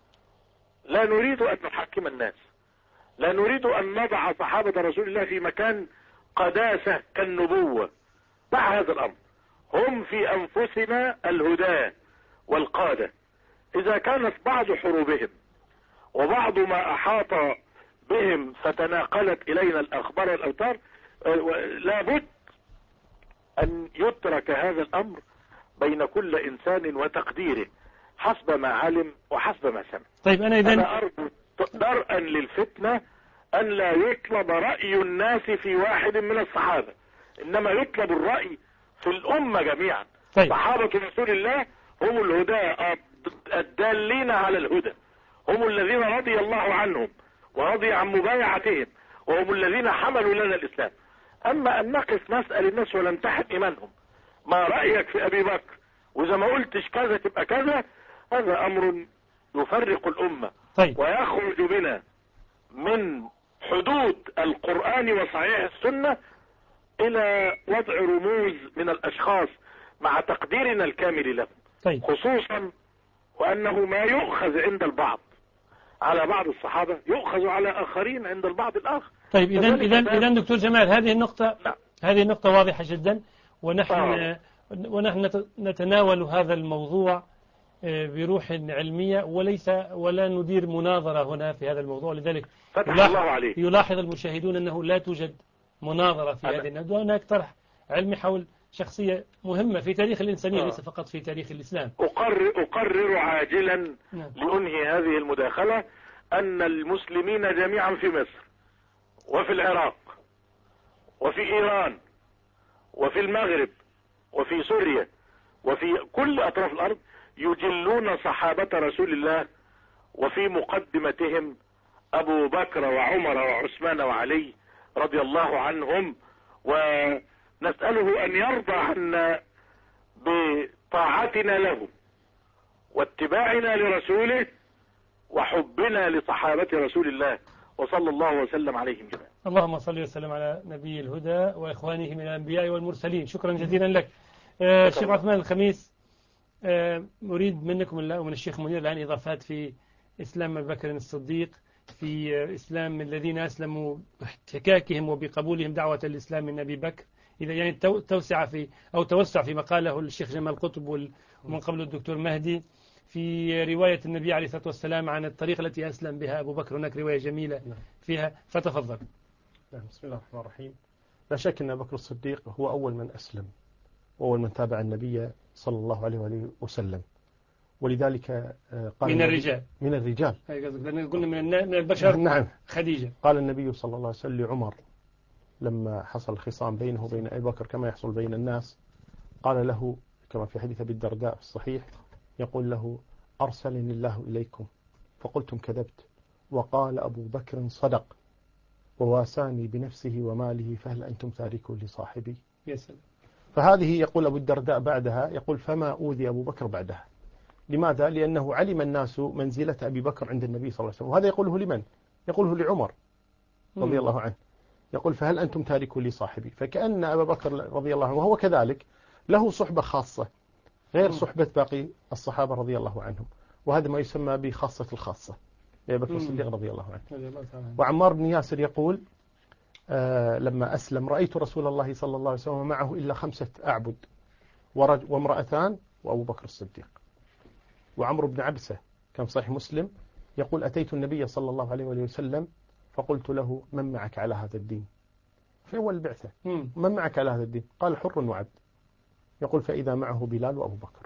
F: لا نريد أن نحكم الناس، لا نريد أن نضع صحابة رسول الله في مكان قداسة كالنبوة. دع هذا الأمر، هم في أنفسنا الهداة والقادة. إذا كانت بعض حروبهم وبعض ما أحاط بهم فتناقلت إلينا الأخبار والأوتار، لابد أن يترك هذا الأمر بين كل إنسان وتقديره حسب ما علم وحسب ما سمع.
A: طيب أنا إذن
F: أنا أرجو درءا للفتنة أن لا يطلب رأي الناس في واحد من الصحابة، إنما يطلب الرأي في الأمة جميعا.
A: طيب.
F: صحابة رسول الله هم الهداة الدالين على الهدى، هم الذين رضي الله عنهم ورضي عن مبايعتهم، وهم الذين حملوا لنا الإسلام. أما أن نقف نسأل الناس ونمتحن إيمانهم، ما رأيك في أبي بكر، وإذا ما قلتش كذا تبقى كذا، هذا أمر يفرق الأمة.
A: طيب.
F: ويخرج بنا من حدود القرآن وصحيح السنة إلى وضع رموز من الأشخاص مع تقديرنا الكامل لهم.
A: طيب.
F: خصوصا وأنه ما يؤخذ عند البعض على بعض الصحابة يؤخذ على آخرين عند البعض الآخر.
A: طيب إذن إذن إذن دكتور جمال، هذه النقطة
F: لا.
A: هذه النقطة واضحة جدا، ونحن
F: آه.
A: ونحن نتناول هذا الموضوع بروح علمية وليس ولا ندير مناظرة هنا في هذا الموضوع. لذلك
F: فتح
A: يلاحظ,
F: الله عليك.
A: يلاحظ المشاهدون أنه لا توجد مناظرة في
F: أنا.
A: هذه الندوة، هناك طرح علمي حول شخصية مهمة في تاريخ الإنسانية
F: آه.
A: ليس فقط في تاريخ الإسلام.
F: أقرر, أقرر عاجلا
A: نعم.
F: لأنهي هذه المداخلة أن المسلمين جميعا في مصر وفي العراق وفي إيران وفي المغرب وفي سوريا وفي كل أطراف الأرض يجلون صحابة رسول الله، وفي مقدمتهم أبو بكر وعمر وعثمان وعلي رضي الله عنهم، ونسأله أن يرضى عنا بطاعتنا له واتباعنا لرسوله وحبنا لصحابة رسول الله، وصلى الله وسلم عليهم جميعا.
A: اللهم صل وسلم على نبي الهدى وإخوانه من الأنبياء والمرسلين. شكرا جزيلا لك. آه الشيخ عثمان الخميس، آه أريد منكم ومن الشيخ منير الآن إضافات في إسلام أبي بكر الصديق، في آه إسلام الذين أسلموا باحتكاكهم وبقبولهم دعوة الإسلام من أبي بكر، إذا يعني توسع في أو توسع في مقاله الشيخ جمال قطب ومن قبل الدكتور مهدي في رواية النبي عليه الصلاة والسلام عن الطريقة التي أسلم بها أبو بكر. هناك رواية جميلة فيها، فتفضل.
C: بسم الله الرحمن الرحيم. لا شك أن أبو بكر الصديق هو أول من أسلم وأول من تابع النبي صلى الله عليه وآله وسلم، ولذلك قال
A: من الرجال
C: من الرجال
A: لأن قلنا من البشر.
C: نعم.
A: خديجة.
C: قال النبي صلى الله عليه وسلم لعمر لما حصل خصام بينه وبين أبي بكر كما يحصل بين الناس، قال له كما في حديث أبي الدرداء في الصحيح، يقول له أرسلني الله إليكم فقلتم كذبت، وقال أبو بكر صدق وواساني بنفسه وماله، فهل أنتم تاركوا لصاحبي؟
A: يسلم.
C: فهذه يقول أبو الدرداء بعدها، يقول فما أوذي أبو بكر بعدها. لماذا؟ لأنه علم الناس منزلة أبي بكر عند النبي صلى الله عليه وسلم، وهذا يقوله لمن؟ يقوله لعمر رضي الله عنه، يقول فهل أنتم تاركوا لصاحبي. فكأن أبا بكر رضي الله عنه وهو كذلك له صحبة خاصة غير صحبة باقي الصحابة رضي الله عنهم، وهذا ما يسمى بخاصة الخاصة أبي بكر الصديق رضي الله عنه. وعمار بن ياسر يقول آه لما أسلم رأيت رسول الله صلى الله عليه وسلم معه إلا خمسة أعبد وامرأتان وأبو بكر الصديق. وعمرو بن عبسة كان صحيح مسلم يقول أتيت النبي صلى الله عليه وسلم فقلت له من معك على هذا الدين في أول البعثة، من معك على هذا الدين؟ قال حر وعبد. يقول فإذا معه بلال وأبو بكر.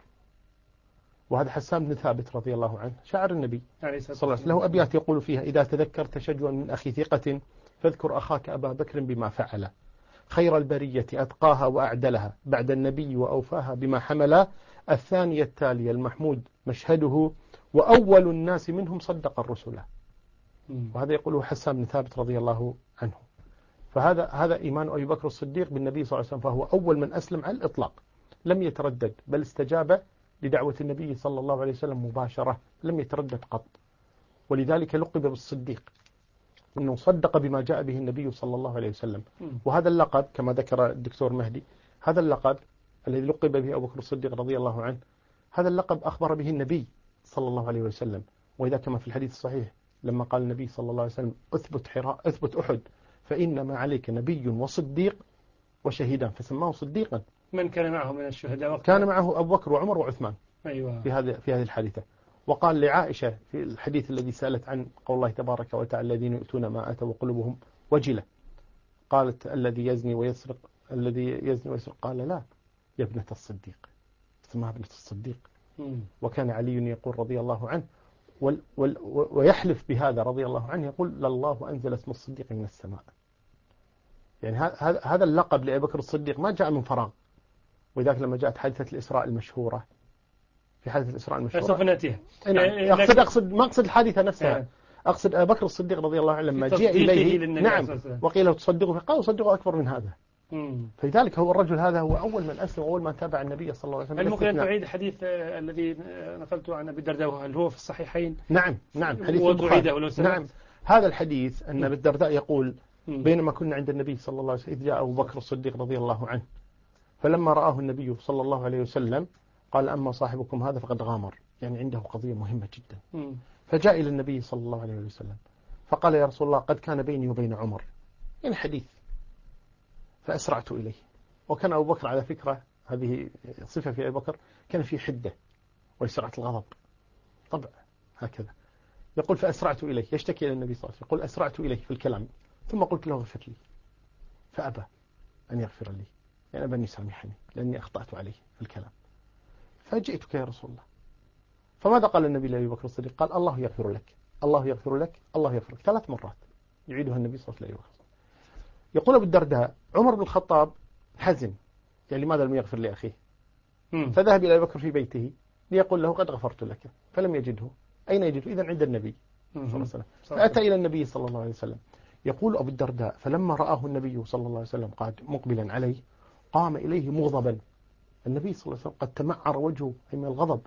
C: وهذا حسان بن ثابت رضي الله عنه شاعر النبي صلى الله عليه وسلم، له أبيات يقول فيها إذا تذكرت شجوا من أخي ثقة فاذكر أخاك أبا بكر بما فعل، خير البرية أتقاها وأعدلها بعد النبي وأوفاها بما حمل، الثانية التالية المحمود مشهده وأول الناس منهم صدق الرسل. وهذا يقوله حسان بن ثابت رضي الله عنه. فهذا هذا إيمان أبي بكر الصديق بالنبي صلى الله عليه وسلم، فهو أول من أسلم على الإطلاق، لم يتردد بل استجاب لدعوة النبي صلى الله عليه وسلم مباشرة، لم يتردد قط، ولذلك لقب بالصديق، أنه صدق بما جاء به النبي صلى الله عليه وسلم. وهذا اللقب كما ذكر الدكتور مهدي، هذا اللقب الذي لقب به أبو بكر الصديق رضي الله عنه، هذا اللقب أخبر به النبي صلى الله عليه وسلم. وإذا كما في الحديث الصحيح لما قال النبي صلى الله عليه وسلم أثبت حراء أثبت أحد فإنما عليك نبي وصديق وشهيدان، فسماه صديقا.
A: من كان معه من الشهداء؟
C: كان معه أبو بكر وعمر وعثمان.
A: أيوة.
C: في هذه في هذه الحادثة. وقال لعائشة في الحديث الذي سألت عن قول الله تبارك وتعالى الذين يؤتون ما آتوا وقلوبهم وجلة، قالت الذي يزني ويسرق الذي يزني ويسرق، قال لا يا ابنة الصديق، اسمها ابنة الصديق.
A: مم.
C: وكان علي يقول رضي الله عنه وال وال ويحلف بهذا رضي الله عنه، يقول لله أنزل اسم الصديق من السماء. يعني هذا هذا اللقب لأبي بكر الصديق ما جاء من فراغ. وذلك لما جاءت حادثة الإسراء المشهورة، في حادثة الإسراء المشهورة
A: سوف نأتيها.
C: يعني أقصد أقصد ما أقصد الحادثة نفسها، يعني أقصد أبي بكر الصديق رضي الله عنه لما جاء إليه نعم وقيل تصدقه فقال صدقه أكبر من هذا. مم. فلذلك هو الرجل هذا هو أول من أسلم وأول من تابع النبي صلى الله عليه وسلم.
A: هل ممكن أن تعيد الحديث الذي نقلته عن أبي الدرداء هل هو في الصحيحين؟
C: نعم نعم حديث البخاري. نعم هذا الحديث أن أبي الدرداء يقول بينما كنا عند النبي صلى الله عليه وسلم إذ جاء أبو بكر الصديق رضي الله عنه، فلما رآه النبي صلى الله عليه وسلم قال أما صاحبكم هذا فقد غامر، يعني عنده قضية مهمة جدا. فجاء إلى النبي صلى الله عليه وسلم فقال يا رسول الله قد كان بيني وبين عمر، يعني حديث، فأسرعت إليه. وكان أبو بكر على فكرة هذه صفة في أبو بكر، كان في حدة وسرعة الغضب طبعا هكذا. يقول فأسرعت إليه، يشتكي إلى النبي صلى الله عليه وسلم، يقول أسرعت إليه في الكلام ثم قلت له اغفر لي، فأبى أن يغفر لي، يعني أبى أن يسامحني لأني أخطأت عليه في الكلام. فجئتك يا رسول الله. فماذا قال النبي لأبي بكر الصديق؟ قال الله يغفر لك، الله يغفر لك، الله يغفر لك، ثلاث مرات يعيدها النبي صلى الله عليه وسلم. يقول أبو الدرداء عمر بن الخطاب حزن، يعني لماذا لم يغفر لأخيه؟ فذهب إلى أبي بكر في بيته ليقول له قد غفرت لك، فلم يجده. أين يجده؟ إذن عند النبي صلى الله عليه وسلم. فأتى إلى النبي صلى الله عليه وسلم. يقول أبو الدرداء فلما رآه النبي صلى الله عليه وسلم قاد مقبلا عليه قام إليه مغضبا. النبي صلى الله عليه وسلم قد تمعر وجهه من الغضب.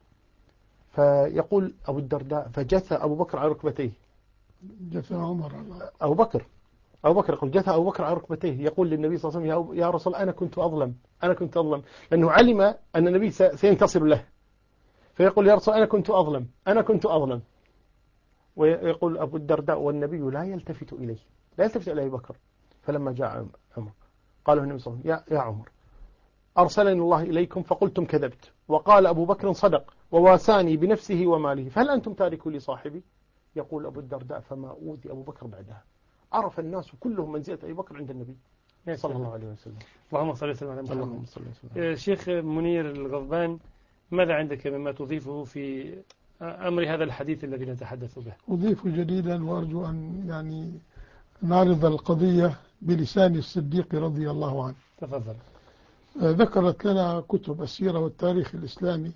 C: فيقول أبو الدرداء فجثى أبو بكر على ركبتيه.
D: جثى عمر
C: أبو بكر أبو بكر يقول جثى أبو بكر على ركبتيه يقول للنبي صلى الله عليه وسلم يا رسول أنا كنت أظلم أنا كنت أظلم لأنه علم أن النبي سينتصر له، فيقول يا رسول أنا كنت أظلم أنا كنت أظلم. ويقول أبو الدرداء والنبي لا يلتفت إليه لا يلتفت إلى أبي بكر. فلما جاء عمر قال له النبي صلى الله عليه وسلم يا, يا عمر أرسلني الله إليكم فقلتم كذبت، وقال أبو بكر صدق وواساني بنفسه وماله، فهل أنتم تاركوا لي صاحبي؟ يقول أبو الدرداء فما أوذي أبو بكر بعدها. عرف الناس كلهم منزلة أبي بكر عند النبي صلى الله عليه وسلم.
A: اللهم صل وسلم على محمد. شيخ منير الغضبان، ماذا عندك مما تضيفه في أمر هذا الحديث الذي نتحدث به؟
D: أضيف جديدا وأرجو أن يعني نعرض القضية بلسان الصديق رضي الله عنه.
A: تفضل.
D: ذكرت لنا كتب السيرة والتاريخ الإسلامي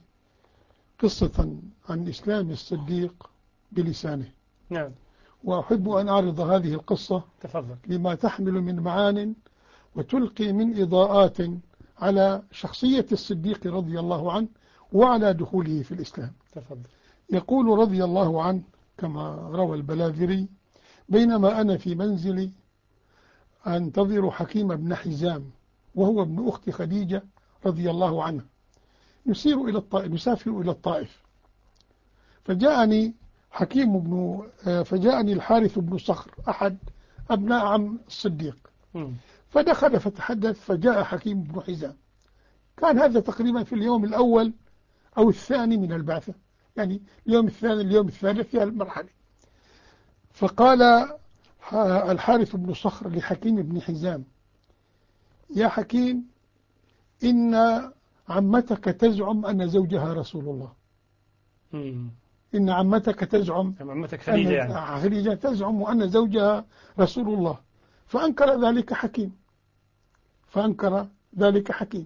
D: قصة عن إسلام الصديق بلسانه.
A: نعم.
D: وأحب أن أعرض هذه القصة
A: تفضل.
D: لما تحمل من معان وتلقي من إضاءات على شخصية الصديق رضي الله عنه وعلى دخوله في الإسلام.
A: تفضل.
D: يقول رضي الله عنه كما روى البلاذري بينما أنا في منزلي أنتظر حكيم بن حزام وهو ابن أخت خديجة رضي الله عنها نسير إلى الطائف نسافر إلى الطائف، فجاءني حكيم بن فجاءني الحارث بن صخر أحد أبناء عم الصديق فدخل فتحدث، فجاء حكيم بن حزام. كان هذا تقريبا في اليوم الأول أو الثاني من البعثة، يعني اليوم الثاني اليوم الثالث في المرحلة. فقال الحارث بن صخر لحكيم بن حزام يا حكيم إن عمتك تزعم أن زوجها رسول الله.
A: مم.
D: إن عمتك تزعم
A: عمتك خديجة يعني
D: خديجة تزعم أن زوجها رسول الله. فأنكر ذلك حكيم فأنكر ذلك حكيم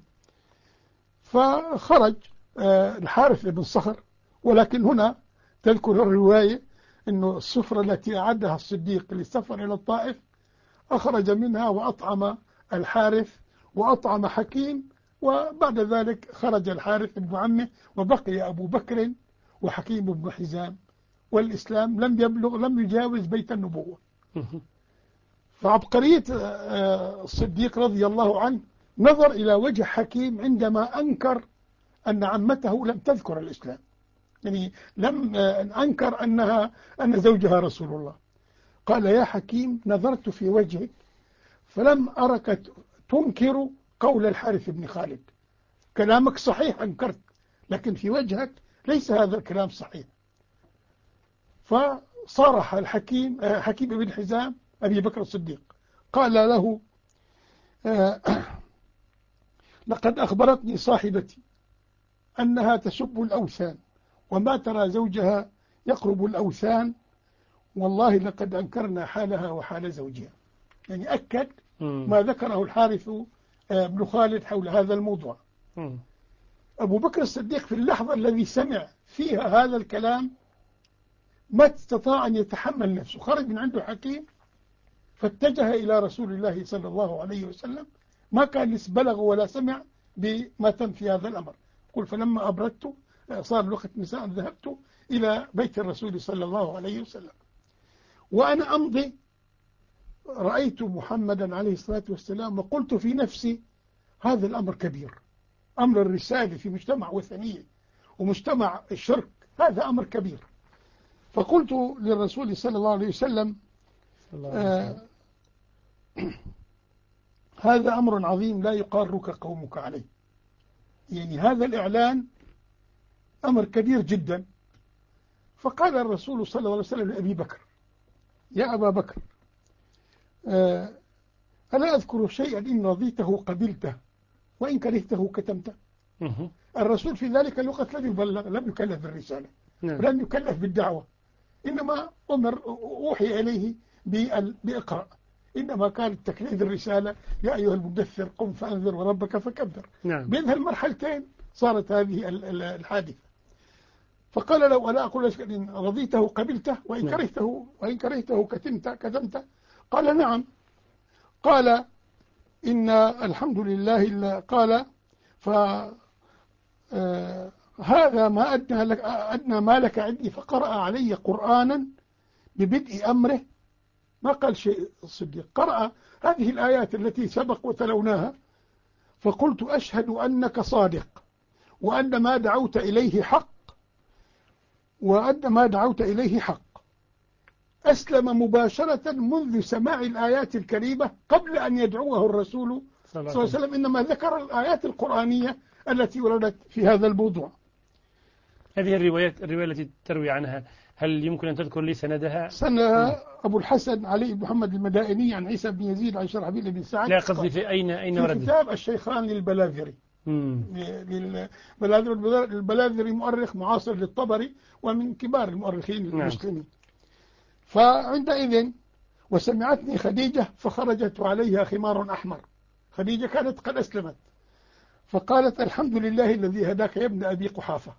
D: فخرج الحارث بن صخر. ولكن هنا تذكر الرواية أنه السفرة التي أعدها الصديق للسفر إلى الطائف أخرج منها وأطعم الحارث وأطعم حكيم وبعد ذلك خرج الحارث بن عمه وبقي أبو بكر وحكيم بن حزام، والإسلام لم يبلغ لم يجاوز بيت النبوة. فعبقرية الصديق رضي الله عنه نظر إلى وجه حكيم عندما أنكر أن عمته لم تذكر الإسلام، يعني لم أنكر أنها أن زوجها رسول الله. قال: يا حكيم، نظرت في وجهك فلم أرك تنكر قول الحارث بن خالد، كلامك صحيح أنكرت، لكن في وجهك ليس هذا الكلام صحيح. فصارح الحكيم حكيم بن حزام أبي بكر الصديق، قال له: لقد أخبرتني صاحبتي أنها تسب الأوثان وما ترى زوجها يقرب الأوثان، والله لقد أنكرنا حالها وحال زوجها. يعني أكد ما ذكره الحارث بن خالد حول هذا الموضوع. أبو بكر الصديق في اللحظة الذي سمع فيها هذا الكلام ما استطاع أن يتحمل نفسه، خرج من عنده حكيم فاتجه إلى رسول الله صلى الله عليه وسلم، ما كان لسه بلغ ولا سمع بما تم في هذا الأمر. قل: فلما أبردت صار الوقت مساء ذهبت إلى بيت الرسول صلى الله عليه وسلم، وأنا أمضي رأيت محمدا عليه الصلاة والسلام وقلت في نفسي: هذا الأمر كبير، أمر الرسالة في مجتمع وثنية ومجتمع الشرك، هذا أمر كبير. فقلت للرسول صلى الله عليه وسلم: آه هذا أمر عظيم لا يقارك قومك عليه، يعني هذا الإعلان أمر كبير جدا. فقال الرسول صلى الله عليه وسلم لأبي بكر: يا أبا بكر، آه ألا أذكر شيئا إن رضيته قبلته وإن كرهته كتمته. الرسول في ذلك الوقت لم يبلغ، لم يكلف بالرسالة، لم يكلف بالدعوة، إنما أمر أوحي إليه بإقراء، إنما كان التكليف الرسالة: يا أيها المدثر قم فأنذر وربك فكبر. نعم. بين هالمرحلتين صارت هذه الحادثة. فقال له: ألا أقول لك إن رضيته قبلته وإن نعم. كرهته وإن كرهته كتمته كتمته. قال: نعم. قال: إن الحمد لله. قال: ف آه هذا ما أدنى, لك أدنى ما لك عندي. فقرأ علي قرآنا ببدء أمره، ما قال شيء الصديق، قرأ هذه الآيات التي سبق وتلوناها. فقلت: أشهد أنك صادق وأن ما دعوت إليه حق وأن ما دعوت إليه حق. أسلم مباشرة منذ سماع الآيات الكريمة قبل أن يدعوه الرسول صلى الله عليه وسلم، إنما ذكر الآيات القرآنية التي وردت في هذا الموضوع.
A: هذه الروايات الرواية التي تروي عنها، هل يمكن أن تذكر لي سندها؟
D: سنة أبو الحسن علي بن محمد المدائني عن عيسى بن يزيد عن شرحبيل بن سعد.
A: لا قصدي في أين أين
D: ورد؟ في كتاب الشيخان للبلاذري. البلاذري مؤرخ معاصر للطبري ومن كبار المؤرخين المسلمين. فعندئذ وسمعتني خديجة فخرجت عليها خمار أحمر. خديجة كانت قد أسلمت، فقالت: الحمد لله الذي هداك يا ابن أبي قحافة.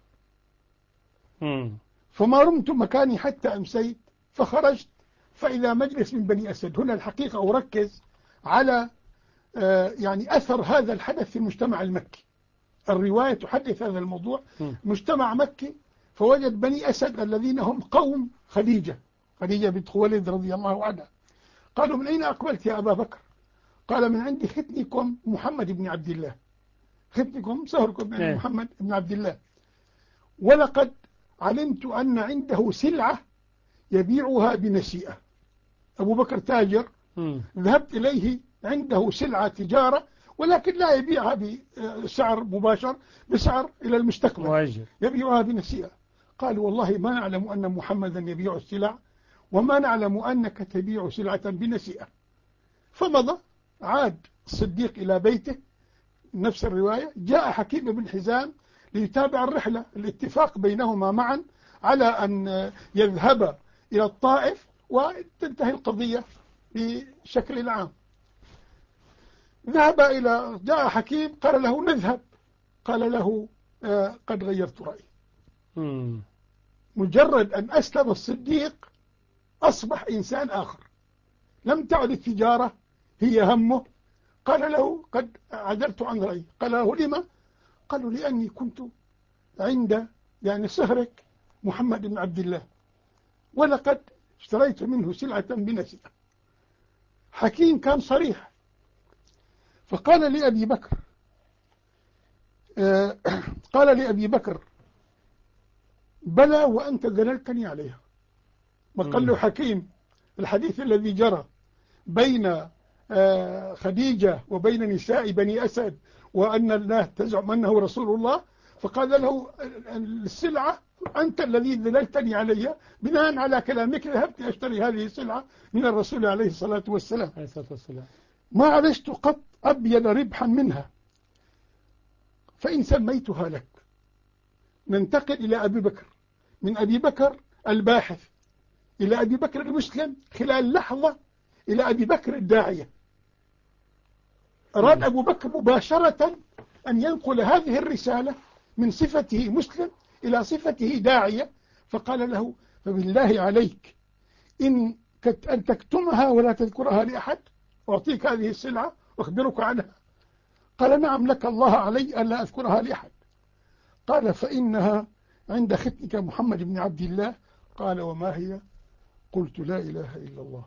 D: فما رمت مكاني حتى أمسيت، فخرجت فإذا مجلس من بني أسد. هنا الحقيقة أركز على آه يعني أثر هذا الحدث في المجتمع المكي. الرواية تحدث هذا الموضوع. مجتمع مكي، فوجد بني أسد الذين هم قوم خديجة خديجة بنت خويلد رضي الله عنها. قالوا: من أين أقبلت يا أبا بكر؟ قال: من عند ختنكم محمد بن عبد الله. ختنكم سهركم بن محمد بن عبد الله، ولقد علمت أن عنده سلعة يبيعها بنسيئة. أبو بكر تاجر، ذهبت إليه عنده سلعة تجارة، ولكن لا يبيعها بسعر مباشر، بسعر إلى المستقبل، يبيعها بنسيئة. قالوا: والله ما نعلم أن محمدا يبيع السلع وما نعلم أنك تبيع سلعة بنسيئة. فمضى، عاد الصديق إلى بيته، نفس الرواية. جاء حكيم بن حزام ليتابع الرحلة، الاتفاق بينهما معا على أن يذهب إلى الطائف وتنتهي القضية بشكل عام. ذهب إلى جاء حكيم قال له: نذهب. قال له: آه قد غيرت رأيي. مجرد أن أسلم الصديق أصبح إنسان آخر، لم تعد التجارة هي همه، قال له قد عدلت عن رأيي. قال له لما؟ قالوا لأني كنت عند يعني صهرك محمد بن عبد الله ولقد اشتريت منه سلعة بنسبة. حكيم كان صريح. فقال لأبي بكر آه قال لأبي بكر بلى وأنت دللتني عليها. ما قال له حكيم الحديث الذي جرى بين آه خديجة وبين نساء بني أسد وأن الله تزعم أنه رسول الله، فقال له السلعة أنت الذي دللتني عليها بناء على كلامك ذهبت أشتري هذه السلعة من الرسول عليه الصلاة والسلام.
A: عليه الصلاة والسلام.
D: ما عرفت قط أبين ربحا منها فإن سميتها لك. ننتقل إلى أبي بكر، من أبي بكر الباحث إلى أبي بكر المسلم خلال لحظة إلى أبي بكر الداعية. أراد أبو بكر مباشرة أن ينقل هذه الرسالة من صفته مسلم إلى صفته داعية، فقال له فبالله عليك إن أن تكتمها ولا تذكرها لأحد أعطيك هذه السلعة وأخبرك عنها. قال نعم لك الله علي ألا أذكرها لأحد. قال فإنها عند ختنك محمد بن عبد الله. قال وما هي؟ قلت لا إله إلا الله.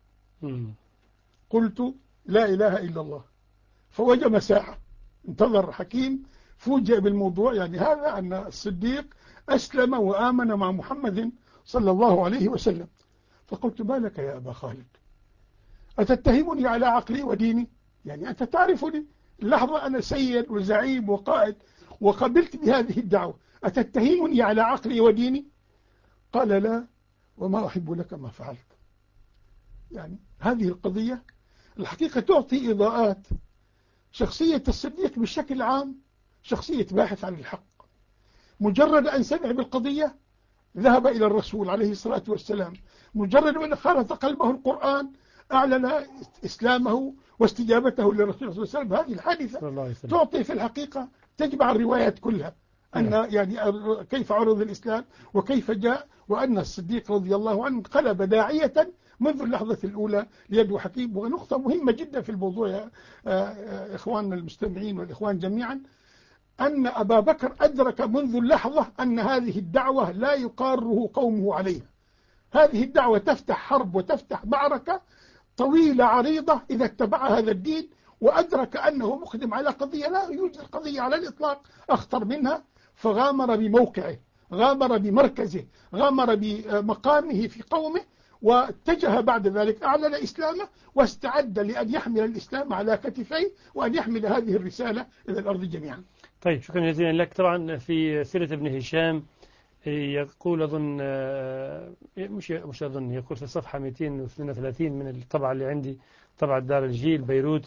D: قلت لا إله إلا الله. فوجم ساعة انتظر حكيم، فوجئ بالموضوع، يعني هذا أن الصديق أسلم وآمن مع محمد صلى الله عليه وسلم. فقلت ما لك يا أبا خالد أتتهمني على عقلي وديني؟ يعني أنت تعرفني اللحظة أنا سيد وزعيم وقائد وقبلت بهذه الدعوة، أتتهمني على عقلي وديني؟ قال لا وما أحب لك ما فعلت. يعني هذه القضية الحقيقة تعطي إضاءات. شخصية الصديق بشكل عام شخصية باحث عن الحق. مجرد أن سمع بالقضية ذهب إلى الرسول عليه الصلاة والسلام. مجرد أن خالط قلبه القرآن أعلن إسلامه واستجابته للرسول صلى الله عليه وسلم. هذه الحادثة تعطي في الحقيقة تجمع الروايات كلها أن يعني كيف عرض الإسلام وكيف جاء، وأن الصديق رضي الله عنه انقلب داعية منذ اللحظة الأولى ليدعو حكيم. ونقطة مهمة جدا في الموضوع يا إخواننا المستمعين والإخوان جميعا، أن أبا بكر أدرك منذ اللحظة أن هذه الدعوة لا يقاره قومه عليها. هذه الدعوة تفتح حرب وتفتح معركة طويلة عريضة إذا اتبع هذا الدين، وأدرك أنه مقدم على قضية لا يوجد قضية على الإطلاق أخطر منها، فغامر بموقعه، غامر بمركزه، غامر بمقامه في قومه، واتجه بعد ذلك أعلن إسلامه واستعد لأن يحمل الإسلام على كتفيه وأن يحمل هذه الرسالة إلى الأرض جميعا.
A: طيب شكرا جزيلا لك. طبعا في سيرة ابن هشام يقول أظن مش مش أظن يقول في الصفحة مئتين واثنين وثلاثين من الطبعة اللي عندي، طبعة دار الجيل بيروت،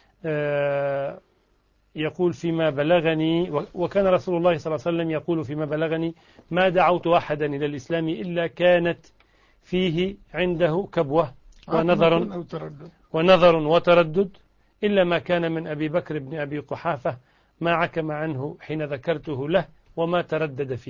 A: يقول فيما بلغني، وكان رسول الله صلى الله عليه وسلم يقول فيما بلغني ما دعوت أحدا إلى الإسلام إلا كانت فيه عنده كبوة ونظر ونظر وتردد إلا ما كان من أبي بكر بن أبي قحافة ما عكم عنه حين ذكرته له وما تردد فيه.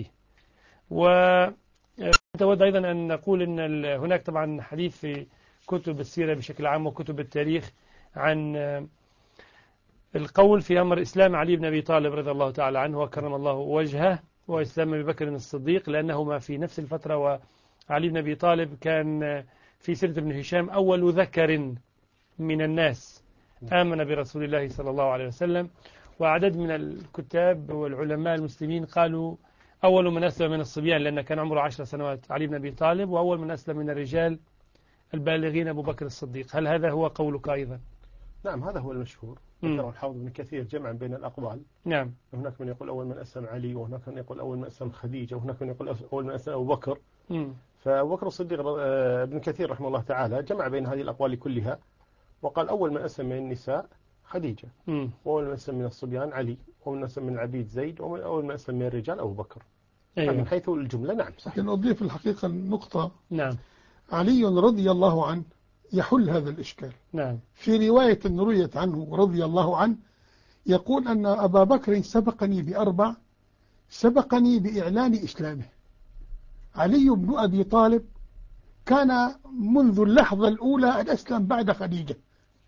A: ونود أيضا أن نقول أن هناك طبعا حديث في كتب السيرة بشكل عام وكتب التاريخ عن القول في أمر إسلام علي بن أبي طالب رضي الله تعالى عنه وكرم الله وجهه وإسلام أبي بكر الصديق، لأنهما في نفس الفترة، وعلي بن أبي طالب كان في سيرة ابن هشام أول ذكر من الناس آمن برسول الله صلى الله عليه وسلم. وعدد من الكتاب والعلماء المسلمين قالوا أول من أسلم من الصبيان لأن كان عمره عشر سنوات علي بن أبي طالب، وأول من أسلم من الرجال البالغين أبو بكر الصديق. هل هذا هو قولك أيضا؟
C: نعم هذا هو المشهور. ذكره الحافظ ابن كثير جمعا بين الأقوال.
A: نعم.
C: هناك من يقول أول من أسلم علي، وهناك من يقول أول من أسلم خديجة، وهناك من يقول أول من أسلم أبو بكر. مم. فأبو بكر الصديق ابن كثير رحمه الله تعالى جمع بين هذه الأقوال كلها وقال أول من أسلم من النساء خديجة، مم. وأول من أسلم من الصبيان علي، وأول من أسلم من العبيد زيد، وأول من أسلم من الرجال أبو بكر. أيوة. من حيث الجملة نعم صحيح.
D: لكن أضيف الحقيقة النقطة.
A: نعم.
D: علي رضي الله عنه يحل هذا الإشكال.
A: نعم.
D: في رواية رويت عنه رضي الله عنه يقول أن أبا بكر سبقني بأربع، سبقني بإعلان إسلامه. علي بن أبي طالب كان منذ اللحظة الأولى أن أسلم بعد خديجة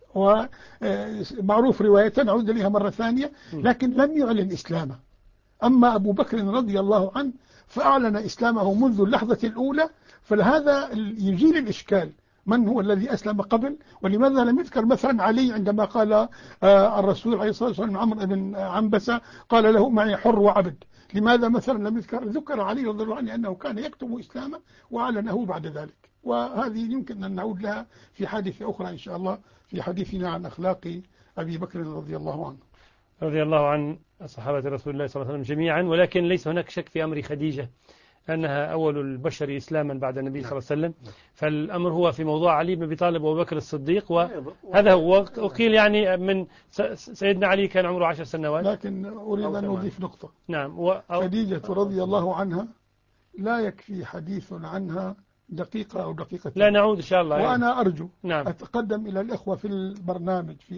D: ومعروف رواية نعود إليها مرة ثانية، لكن لم يعلن إسلامه. أما أبو بكر رضي الله عنه فأعلن إسلامه منذ اللحظة الأولى، فهذا يزيل الإشكال من هو الذي أسلم قبل، ولماذا لم يذكر مثلا علي عندما قال الرسول عليه الصلاة والسلام عمرو بن عنبسة قال له معي حر وعبد، لماذا مثلا لم يذكر ذكر علي رضي الله عنه أنه كان يكتب إسلامه وأعلنه بعد ذلك. وهذه يمكن أن نعود لها في حادثة أخرى إن شاء الله في حديثنا عن أخلاق أبي بكر رضي الله عنه.
A: رضي الله عن صحابة رسول الله صلى الله عليه وسلم جميعا، ولكن ليس هناك شك في أمر خديجة أنها أول البشر إسلاما بعد النبي صلى الله عليه وسلم، فالأمر هو في موضوع علي بن أبي طالب وأبو بكر الصديق، وهذا هو. وقيل يعني من سيدنا علي كان عمره عشر سنوات.
D: لكن أريد أن أضيف نقطة.
A: نعم. و...
D: خديجة رضي الله عنها لا يكفي حديث عنها دقيقة أو دقيقة.
A: لا نعود إن شاء الله.
D: وأنا يعني. أرجو
A: نعم.
D: أتقدم إلى الإخوة في البرنامج في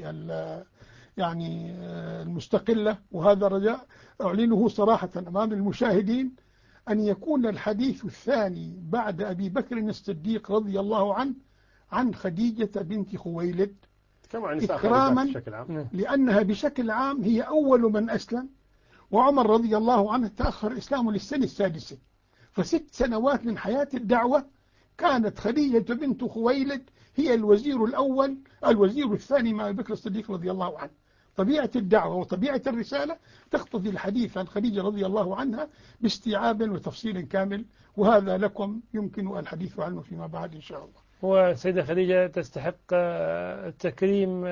D: يعني المستقلة، وهذا رجاء أعلنه صراحة أمام المشاهدين، أن يكون الحديث الثاني بعد أبي بكر الصديق رضي الله عنه عن خديجة بنت خويلد إكراما بشكل عام. لأنها بشكل عام هي أول من أسلم، وعمر رضي الله عنه تأخر إسلامه للسنة السادسة، فست سنوات من حياة الدعوة كانت خديجة بنت خويلد هي الوزير الأول الوزير الثاني مع أبي بكر الصديق رضي الله عنه. طبيعة الدعوة وطبيعة الرسالة تقتضي الحديث عن خديجة رضي الله عنها باستيعاب وتفصيل كامل، وهذا لكم يمكن الحديث عنه فيما بعد إن شاء الله.
A: وسيدة خديجة تستحق التكريم،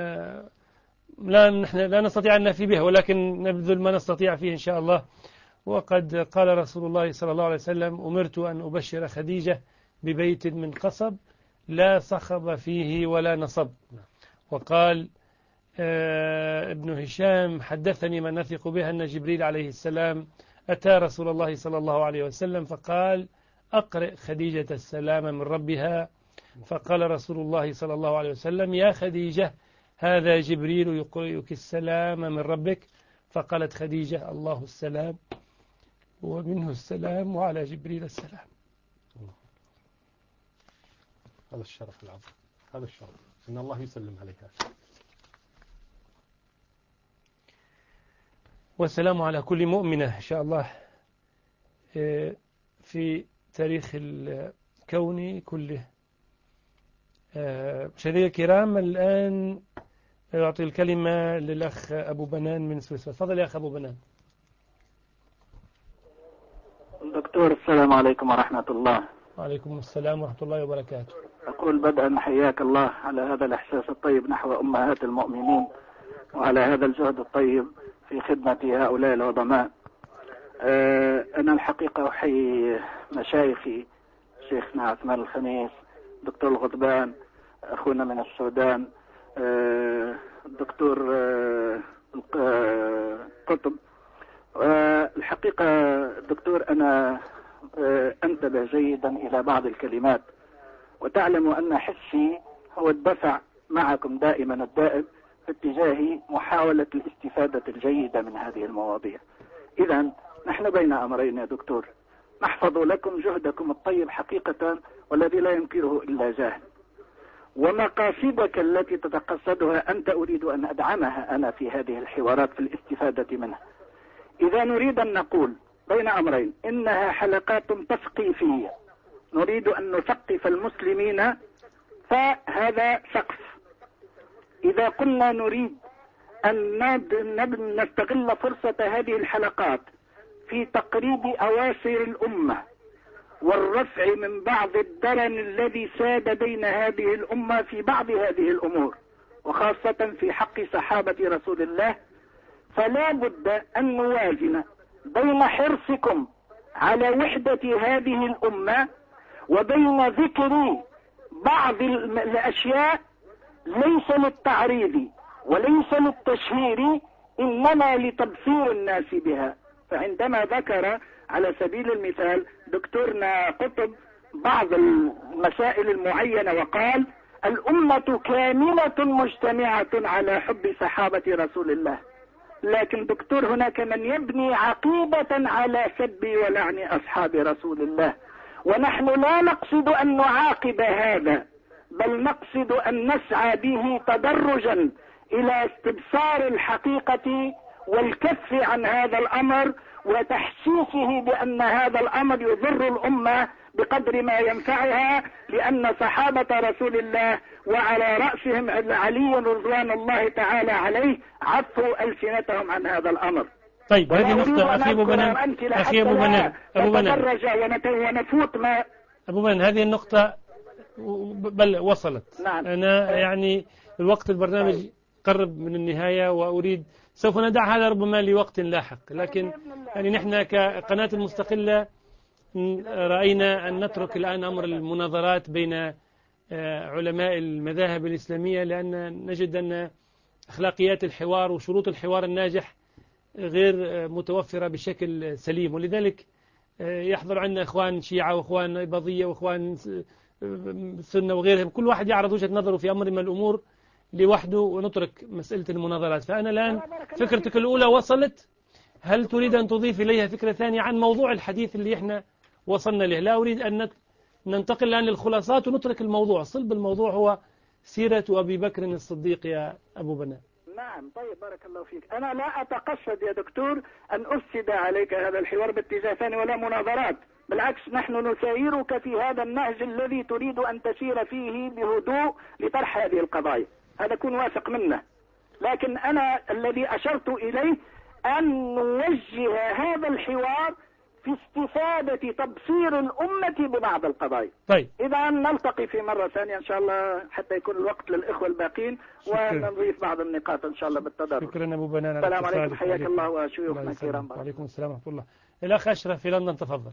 A: لا نحن لا نستطيع أن نفي بها، ولكن نبذل ما نستطيع فيه إن شاء الله. وقد قال رسول الله صلى الله عليه وسلم: أمرت أن أبشر خديجة ببيت من قصب لا صخب فيه ولا نصب. وقال آه ابن هشام: حدثني من نثق بها أن جبريل عليه السلام أتى رسول الله صلى الله عليه وسلم فقال: أقرئ خديجة السلام من ربها. فقال رسول الله صلى الله عليه وسلم: يا خديجة هذا جبريل يقرئك السلام من ربك. فقالت خديجة: الله السلام ومنه السلام وعلى جبريل السلام.
C: هذا الشرف العظيم، هذا الشرف إن الله يسلم عليها.
A: والسلام على كل مؤمنة إن شاء الله في تاريخ الكون كله. مشاهدينا الكرام، الآن أعطي الكلمة للأخ أبو بنان من سويسرا. تفضل يا أخ أبو بنان.
G: دكتور السلام عليكم ورحمة الله.
A: وعليكم السلام ورحمة الله وبركاته.
G: أقول بدءا حياك الله على هذا الإحساس الطيب نحو أمهات المؤمنين، وعلى هذا الجهد الطيب في خدمة هؤلاء العظماء. أنا الحقيقة أحيي مشايخي شيخنا عثمان الخميس، دكتور الغضبان، أخونا من السودان الدكتور قطب. الحقيقة دكتور أنا أنتبه جيدا إلى بعض الكلمات، وتعلم أن حسي هو الدفع معكم دائما الدائم في اتجاه محاولة الاستفادة الجيدة من هذه المواضيع. إذا نحن بين أمرين يا دكتور: نحفظ لكم جهدكم الطيب حقيقة والذي لا ينكره إلا جاهل، ومقاصدك التي تتقصدها أنت أريد أن أدعمها أنا في هذه الحوارات في الاستفادة منها. إذا نريد أن نقول بين أمرين: إنها حلقات تثقيفية نريد أن نثقف المسلمين، فهذا سقف. إذا قلنا نريد أن نستغل فرصة هذه الحلقات في تقريب أواصر الأمة والرفع من بعض الدرن الذي ساد بين هذه الأمة في بعض هذه الأمور، وخاصة في حق صحابة رسول الله، فلا بد أن نوازن بين حرصكم على وحدة هذه الأمة وبين ذكر بعض الأشياء ليس للتعريض وليس للتشهير، إنما لتبصير الناس بها. فعندما ذكر على سبيل المثال دكتورنا قطب بعض المسائل المعينة وقال: الأمة كاملة مجتمعة على حب صحابة رسول الله، لكن دكتور هناك من يبني عقيدة على سب ولعن أصحاب رسول الله، ونحن لا نقصد أن نعاقب هذا، بل نقصد أن نسعى به تدرجا إلى استبصار الحقيقة والكف عن هذا الأمر وتحسيسه بأن هذا الأمر يضر الأمة بقدر ما ينفعها، لأن صحابة رسول الله وعلى رأسهم علي رضوان الله تعالى عليه عفوا ألسنتهم عن هذا الأمر.
A: طيب هذه نقطة أخي أبو بنان أخي أبو بنان أبو
G: بنان ونفوت ما
A: أبو بنان هذه النقطة بل وصلت.
G: نعم.
A: أنا يعني الوقت البرنامج قرب من النهاية وأريد سوف ندع هذا ربما لوقت لاحق، لكن يعني نحن كقناة المستقلة رأينا أن نترك الآن أمر المناظرات بين علماء المذاهب الإسلامية، لأن نجد أن أخلاقيات الحوار وشروط الحوار الناجح غير متوفرة بشكل سليم، ولذلك يحضر عندنا إخوان شيعة وإخوان إباضية وإخوان سنة وغيرهم، كل واحد يعرض وجهة نظره في أمر من الأمور لوحده ونترك مسألة المناظرات. فأنا الآن فكرتك الأولى وصلت، هل تريد أن تضيف إليها فكرة ثانية عن موضوع الحديث اللي إحنا وصلنا له؟ لا أريد أن ننتقل الآن للخلاصات ونترك الموضوع، صلب الموضوع هو سيرة أبي بكر الصديق يا أبو بنان.
G: نعم. طيب بارك الله فيك. أنا لا أتقصد يا دكتور أن أفسد عليك هذا الحوار باتجاه ثاني ولا مناظرات، بالعكس نحن نسايرك في هذا النهج الذي تريد أن تسير فيه بهدوء لطرح هذه القضايا، هذا كن واثق منه. لكن أنا الذي أشرت إليه أن نوجه هذا الحوار في استفادة تبصير الأمة ببعض القضايا.
A: طيب
G: إذا نلتقي في مرة ثانية إن شاء الله حتى يكون الوقت للإخوة الباقين ونضيف بعض النقاط إن شاء الله بالتدرج.
A: شكرا أبو بنان.
G: السلام عليكم، حياك الله وشيوخنا الكرام.
A: وعليكم السلام ورحمة الله. الأخ أشرف في لندن تفضل.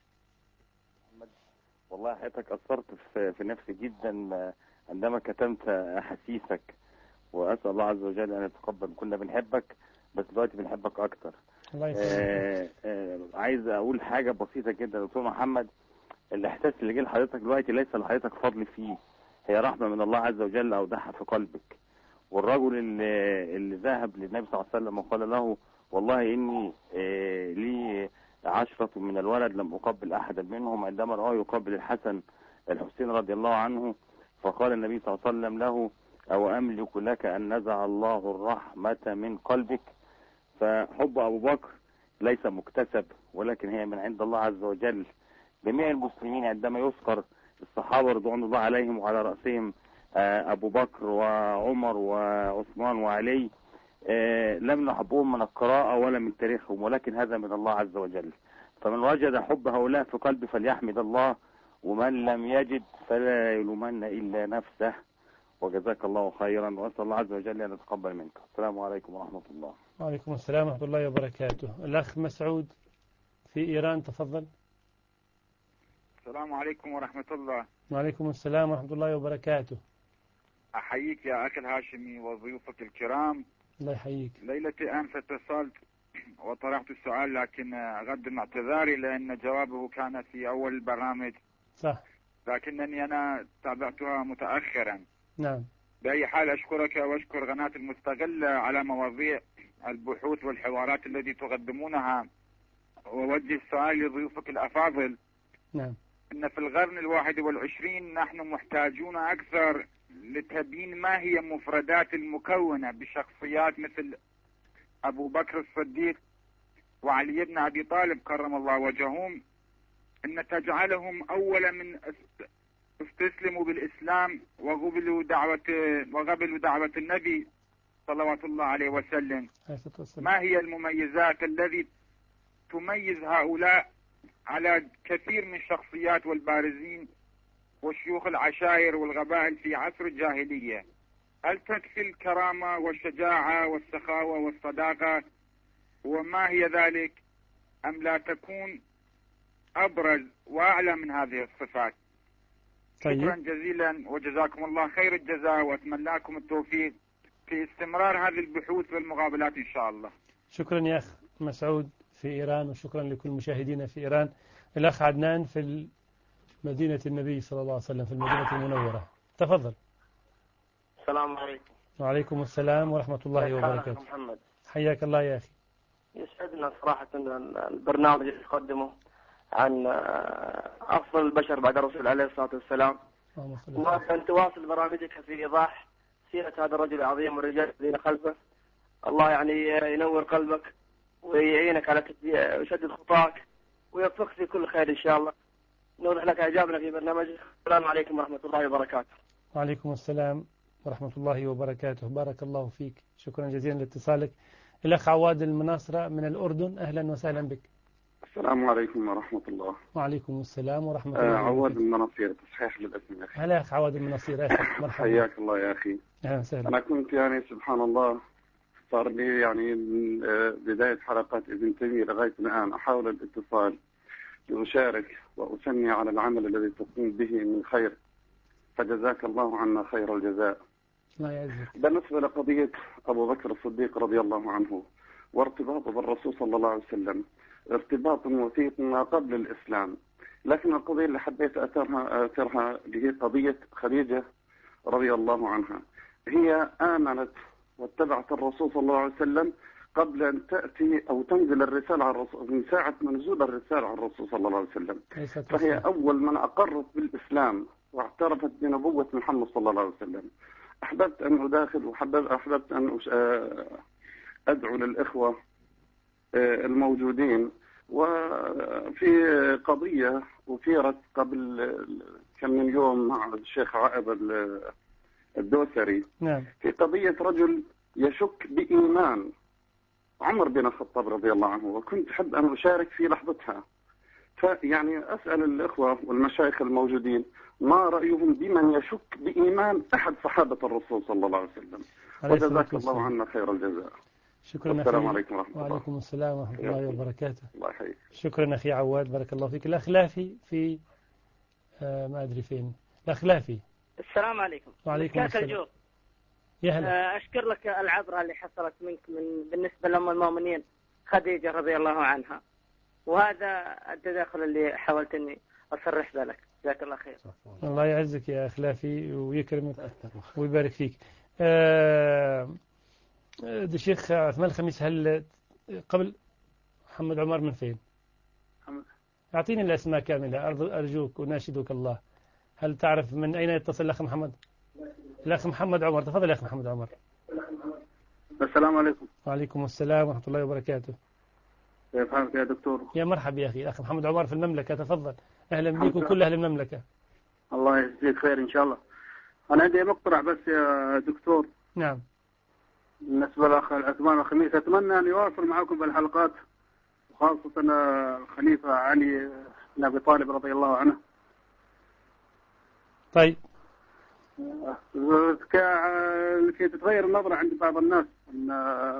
H: والله حياتك أثرت في, في نفسي جدا عندما كتمت أحاسيسك، وأسأل الله عز وجل أن يتقبل. كنا بنحبك بس دلوقتي بنحبك أكتر.
A: الله
H: آه آه عايز أقول حاجة بسيطة جدا دكتور محمد. الإحساس اللي جه لحضرتك دلوقتي ليس لحضرتك فضل فيه، هي رحمة من الله عز وجل أودعها في قلبك. والرجل اللي, اللي ذهب للنبي صلى الله عليه وسلم وقال له والله إني آه لي عشرة من الولد لم أقبل أحدا منهم، عندما رأى يقبل الحسن الحسين رضي الله عنه فقال النبي صلى الله عليه وسلم له أو أملك لك أن نزع الله الرحمة من قلبك. فحب أبو بكر ليس مكتسب ولكن هي من عند الله عز وجل. جميع المسلمين عندما يذكر الصحابة رضوان الله عليهم وعلى رأسهم أبو بكر وعمر وعثمان وعلي لم نحبهم من القراءة ولا من تاريخهم، ولكن هذا من الله عز وجل. فمن وجد حب هؤلاء في قلبه فليحمد الله، ومن لم يجد فلا يلومن إلا نفسه. وجزاك الله خيرا، وأسأل الله عز وجل أن يتقبل منك. السلام عليكم ورحمة الله.
A: وعليكم السلام ورحمة الله وبركاته. الأخ مسعود في إيران تفضل.
I: السلام عليكم ورحمة الله.
A: وعليكم السلام ورحمة الله وبركاته.
I: أحييك يا أخي الهاشمي وضيوفك الكرام.
A: الله يحييك.
I: ليلة أمس اتصلت وطرحت السؤال لكن أقدم اعتذاري لأن جوابه كان في أول البرنامج.
A: صح.
I: لكنني أنا تابعتها متأخرا.
A: نعم.
I: بأي حال أشكرك وأشكر قناة المستقلة على مواضيع البحوث والحوارات التي تقدمونها. ووجه السؤال لضيوفك الأفاضل.
A: نعم.
I: إن في القرن الواحد والعشرين نحن محتاجون أكثر لتبيين ما هي مفردات المكونة بشخصيات مثل أبو بكر الصديق وعلي بن أبي طالب كرم الله وجههم، أن تجعلهم أول من استسلموا بالإسلام وقبلوا دعوة وقبلوا دعوة النبي صلوات الله عليه وسلم. ما هي المميزات التي تميز هؤلاء على كثير من الشخصيات والبارزين والشيوخ العشائر والقبائل في عصر الجاهلية؟ هل تكفي الكرامة والشجاعة والسخاوة والصداقة وما هي ذلك، أم لا تكون أبرز وأعلى من هذه الصفات؟
A: طيب.
I: شكرا جزيلا وجزاكم الله خير الجزاء، وأتمنى لكم التوفيق في استمرار هذه البحوث والمقابلات إن شاء الله.
A: شكرا يا أخ مسعود في إيران، وشكرا لكل مشاهدينا في إيران. الأخ عدنان في مدينة النبي صلى الله عليه وسلم في المدينة المنورة تفضل.
J: السلام عليكم.
A: وعليكم السلام ورحمة الله وبركاته.
J: محمد.
A: حياك الله يا أخي.
J: يسعدنا صراحة البرنامج اللي تقدمه عن أفضل البشر بعد الرسول عليه الصلاة والسلام، وأن تواصل برامجك في إيضاح سيرة هذا الرجل العظيم والرجال الذين خلفه. الله يعني ينور قلبك ويعينك على تشدد خطاك ويوفقك في كل خير إن شاء الله. نوضح لك إعجابنا في برنامجك. السلام عليكم ورحمة الله وبركاته.
A: وعليكم السلام ورحمة الله وبركاته. بارك الله فيك، شكرا جزيلا لاتصالك. الأخ عواد المناصرة من الأردن، أهلا وسهلا بك.
K: السلام عليكم ورحمة الله.
A: وعليكم السلام ورحمة الله.
K: آه عواد المناصير، تصحيح للاسم يا أخي.
A: هلا أخ عواد المناصير، أهلا مرحبا.
K: حياك الله يا أخي.
A: أهلا وسهلا.
K: أنا كنت يعني سبحان الله صار لي يعني من بداية حلقات ابن تيمية لغاية الآن أحاول الاتصال لأشارك وأثني على العمل الذي تقوم به من خير، فجزاك الله عنا خير الجزاء.
A: الله يعزك.
K: بالنسبة لقضية أبو بكر الصديق رضي الله عنه وارتباطه بالرسول صلى الله عليه وسلم ارتباط وثيق ما قبل الإسلام، لكن القضية اللي حبيت أثرها أثرها اللي هي قضية خديجة رضي الله عنها. هي آمنت واتبعت الرسول صلى الله عليه وسلم قبل أن تأتي أو تنزل الرسالة على الرسول، من ساعة نزول الرسالة على الرسول صلى الله عليه وسلم، فهي أول من أقرت بالإسلام واعترفت بنبوة محمد صلى الله عليه وسلم. أحببت أن أداخل وأحببت أن أدعو للإخوة الموجودين. وفي قضية أثيرت قبل كم من يوم مع الشيخ عائب الدوسري،
A: نعم.
K: في قضية رجل يشك بإيمان عمر بن الخطاب رضي الله عنه، وكنت أحب أن أشارك في لحظتها. فيعني أسأل الإخوة والمشايخ الموجودين ما رأيهم بمن يشك بإيمان أحد صحابة الرسول صلى الله عليه وسلم، وجزاك الله عنا خير الجزاء.
A: شكرا.
K: السلام عليكم ورحمة الله.
A: وعليكم السلام ورحمة الله وبركاته.
K: الله يحييك.
A: شكرا أخي عواد، بارك الله فيك. الأخ لافي في آه ما أدري فين. الأخ لافي.
L: السلام عليكم.
A: وعليكم السلام.
L: يا هلا. أشكر لك العبرة اللي حصلت منك من بالنسبة لأم المؤمنين خديجة رضي الله عنها، وهذا التداخل اللي حاولت أني أصرح ذلك. جزاك الله خير.
A: الله يعزك يا أخ لافي ويكرمك ويبارك فيك. آه الشيخ عثمان الخميس، هل قبل محمد عمر من فين؟ أعطيني الأسماء كاملة أرجوك وناشدك الله. هل تعرف من أين يتصل الأخ محمد؟ الأخ محمد عمر، تفضل يا أخ محمد عمر.
M: السلام عليكم.
A: وعليكم السلام ورحمة الله وبركاته.
M: كيف حالك يا دكتور؟
A: يا مرحبا يا أخي. الأخ محمد عمر في المملكة، تفضل. أهلا بك وكل أهل المملكة.
M: الله يجزيك خير إن شاء الله. أنا عندي مقترح بس يا دكتور.
A: نعم.
M: بالنسبة لأخ عثمان الخميس، أتمنى أن يواصل معكم بالحلقات، وخاصة الخليفة علي بن أبي طالب رضي الله عنه.
A: طيب.
M: لكي تتغير النظرة عند بعض الناس أن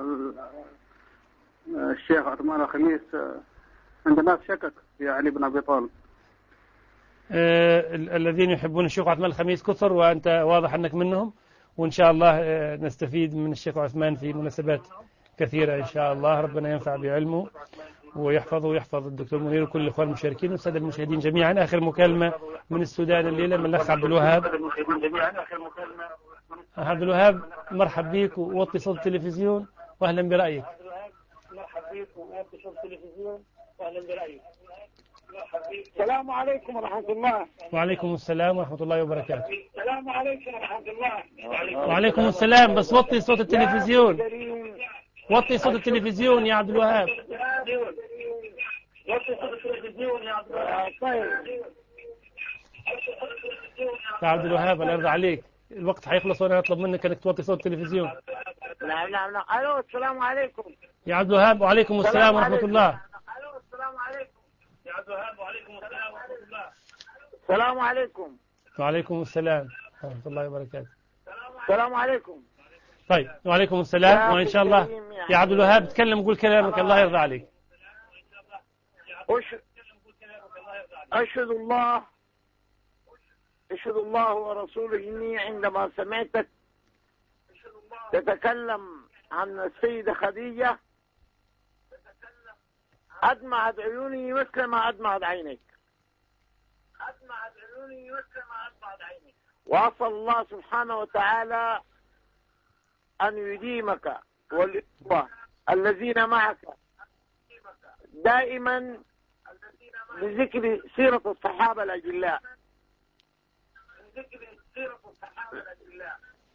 M: الشيخ عثمان الخميس عند الناس شكك في علي بن أبي طالب.
A: آه الذين يحبون الشيخ عثمان الخميس كثر، وأنت واضح أنك منهم، وإن شاء الله آه نستفيد من الشيخ عثمان في مناسبات كثيرة إن شاء الله. ربنا ينفع بعلمه ويحفظه ويحفظ الدكتور منير وكل الإخوان المشاركين والسادة المشاهدين جميعا. آخر مكالمة من السودان الليلة من الأخ عبد الوهاب. عبد الوهاب مرحب بك، ووطي صوت التلفزيون وأهلا برأيك.
N: السلام عليكم ورحمة الله.
A: وعليكم السلام ورحمة الله وبركاته.
N: السلام عليكم ورحمة الله.
A: وعليكم السلام، بس وطي صوت التلفزيون. وطي صوت التلفزيون يا عبد الوهاب.
N: وطي صوت التلفزيون يا عبد الوهاب. طيب
A: يا عبد الوهاب، الله يرضى عليك، الوقت حيخلص وانا اطلب منك انك توطي صوت التلفزيون.
N: نعم نعم نعم. الو السلام عليكم
A: يا عبد الوهاب. وعليكم السلام ورحمة الله.
N: الو السلام عليكم يا عبد الوهاب. وعليكم السلام ورحمة الله. السلام عليكم.
A: وعليكم السلام ورحمة الله وبركاته.
N: السلام عليكم.
A: طيب وعليكم السلام، وإن شاء الله يا عبد الوهاب تكلم قول كلامك الله يرضى عليك.
N: أشهد الله أشهد الله ورسوله إني عندما سمعتك تتكلم عن السيدة خديجة أدمعت عيوني مثل ما أدمعت عينيك. أدمعت عيوني مثل ما أدمعت عينيك. وأسأل الله سبحانه وتعالى أن يديمك والإخوة الذين معك دائما بذكر سيرة الصحابة الأجلاء ذكر سيرة الصحابة الأجلاء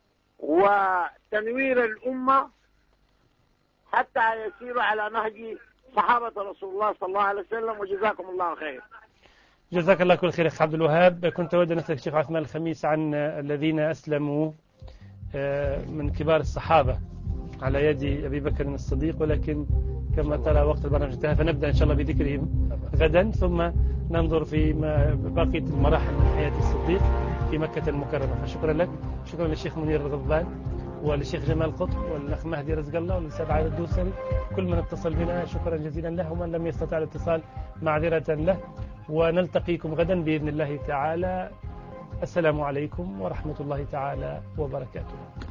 N: وتنوير الأمة حتى يسيروا على نهج صحابة رسول الله صلى الله عليه وسلم. وجزاكم الله خير.
A: جزاك الله كل خير أخ عبد الوهاب. كنت أود أن أسألك الشيخ عثمان الخميس عن الذين أسلموا من كبار الصحابة على يد أبي بكر الصديق، ولكن كما ترى وقت البرنامج انتهى، فنبدأ إن شاء الله بذكرهم غدا، ثم ننظر في بقية المراحل من حياة الصديق في مكة المكرمة. فشكرا لك، شكرا للشيخ منير الغضبان وللشيخ جمال قطب والأخ مهدي رزق الله والأستاذ عادل الدوسري، كل من اتصل بنا شكرا جزيلا له، ومن لم يستطع الاتصال معذرة له. ونلتقيكم غدا بإذن الله تعالى. السلام عليكم ورحمة الله تعالى وبركاته.